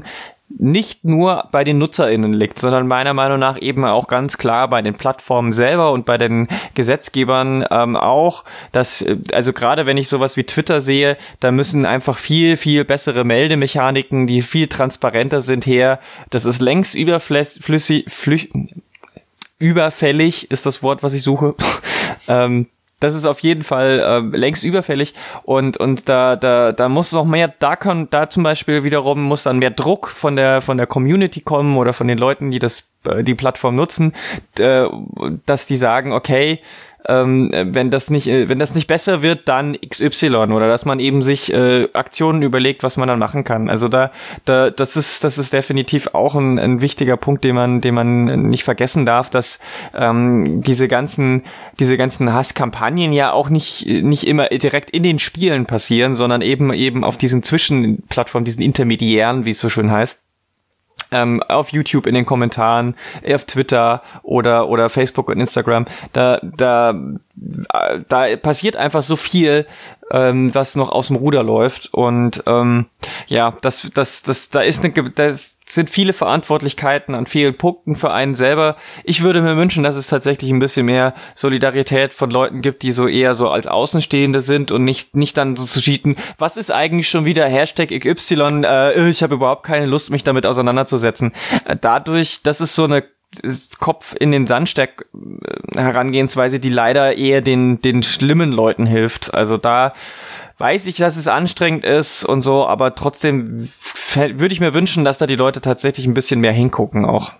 nicht nur bei den NutzerInnen liegt, sondern meiner Meinung nach eben auch ganz klar bei den Plattformen selber und bei den Gesetzgebern ähm, auch, dass, also gerade wenn ich sowas wie Twitter sehe, da müssen einfach viel, viel bessere Meldemechaniken, die viel transparenter sind, her. Das ist längst überflüssig, flüch, überfällig ist das Wort, was ich suche. ähm, Das ist auf jeden Fall äh, längst überfällig und und da da da muss noch mehr, da kann da zum Beispiel wiederum muss dann mehr Druck von der von der Community kommen oder von den Leuten, die das äh, die Plattform nutzen, äh, dass die sagen, okay, ähm, wenn das nicht wenn das nicht besser wird, dann X Y, oder dass man eben sich äh, Aktionen überlegt, was man dann machen kann. Also da da das ist das ist definitiv auch ein, ein wichtiger Punkt, den man den man nicht vergessen darf, dass ähm, diese ganzen diese ganzen Hasskampagnen ja auch nicht nicht immer direkt in den Spielen passieren, sondern eben eben auf diesen Zwischenplattformen, diesen Intermediären, wie es so schön heißt. Ähm, auf YouTube in den Kommentaren, auf Twitter oder oder Facebook und Instagram, da da da passiert einfach so viel, ähm, was noch aus dem Ruder läuft, und ähm, ja, das das das da ist eine das sind viele Verantwortlichkeiten an vielen Punkten für einen selber. Ich würde mir wünschen, dass es tatsächlich ein bisschen mehr Solidarität von Leuten gibt, die so eher so als Außenstehende sind und nicht nicht dann so zu cheaten. Was ist eigentlich schon wieder Hashtag X Y? Äh, ich habe überhaupt keine Lust, mich damit auseinanderzusetzen. Äh, dadurch, das ist so eine Kopf in den Sand steck Herangehensweise, die leider eher den den schlimmen Leuten hilft. Also da weiß ich, dass es anstrengend ist und so, aber trotzdem würde ich mir wünschen, dass da die Leute tatsächlich ein bisschen mehr hingucken auch.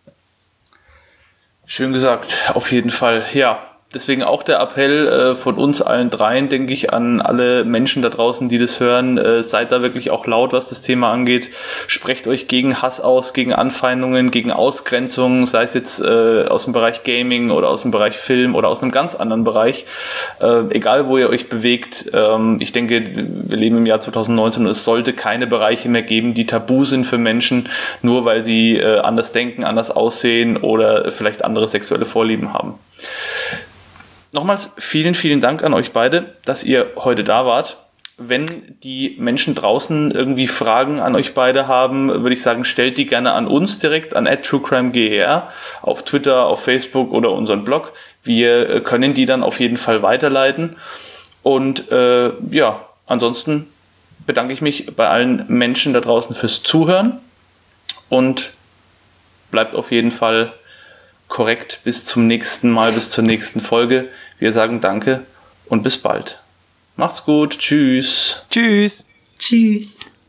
Schön gesagt, auf jeden Fall. Ja, deswegen auch der Appell äh, von uns allen dreien, denke ich, an alle Menschen da draußen, die das hören. Äh, seid da wirklich auch laut, was das Thema angeht. Sprecht euch gegen Hass aus, gegen Anfeindungen, gegen Ausgrenzungen, sei es jetzt äh, aus dem Bereich Gaming oder aus dem Bereich Film oder aus einem ganz anderen Bereich. Äh, egal, wo ihr euch bewegt. Ähm, ich denke, wir leben im Jahr zwanzig neunzehn und es sollte keine Bereiche mehr geben, die tabu sind für Menschen, nur weil sie äh, anders denken, anders aussehen oder vielleicht andere sexuelle Vorlieben haben. Nochmals vielen, vielen Dank an euch beide, dass ihr heute da wart. Wenn die Menschen draußen irgendwie Fragen an euch beide haben, würde ich sagen, stellt die gerne an uns direkt, an at truecrimeger auf Twitter, auf Facebook oder unseren Blog. Wir können die dann auf jeden Fall weiterleiten. Und äh, ja, ansonsten bedanke ich mich bei allen Menschen da draußen fürs Zuhören und bleibt auf jeden Fall korrekt bis zum nächsten Mal, bis zur nächsten Folge. Wir sagen Danke und bis bald. Macht's gut. Tschüss. Tschüss. Tschüss.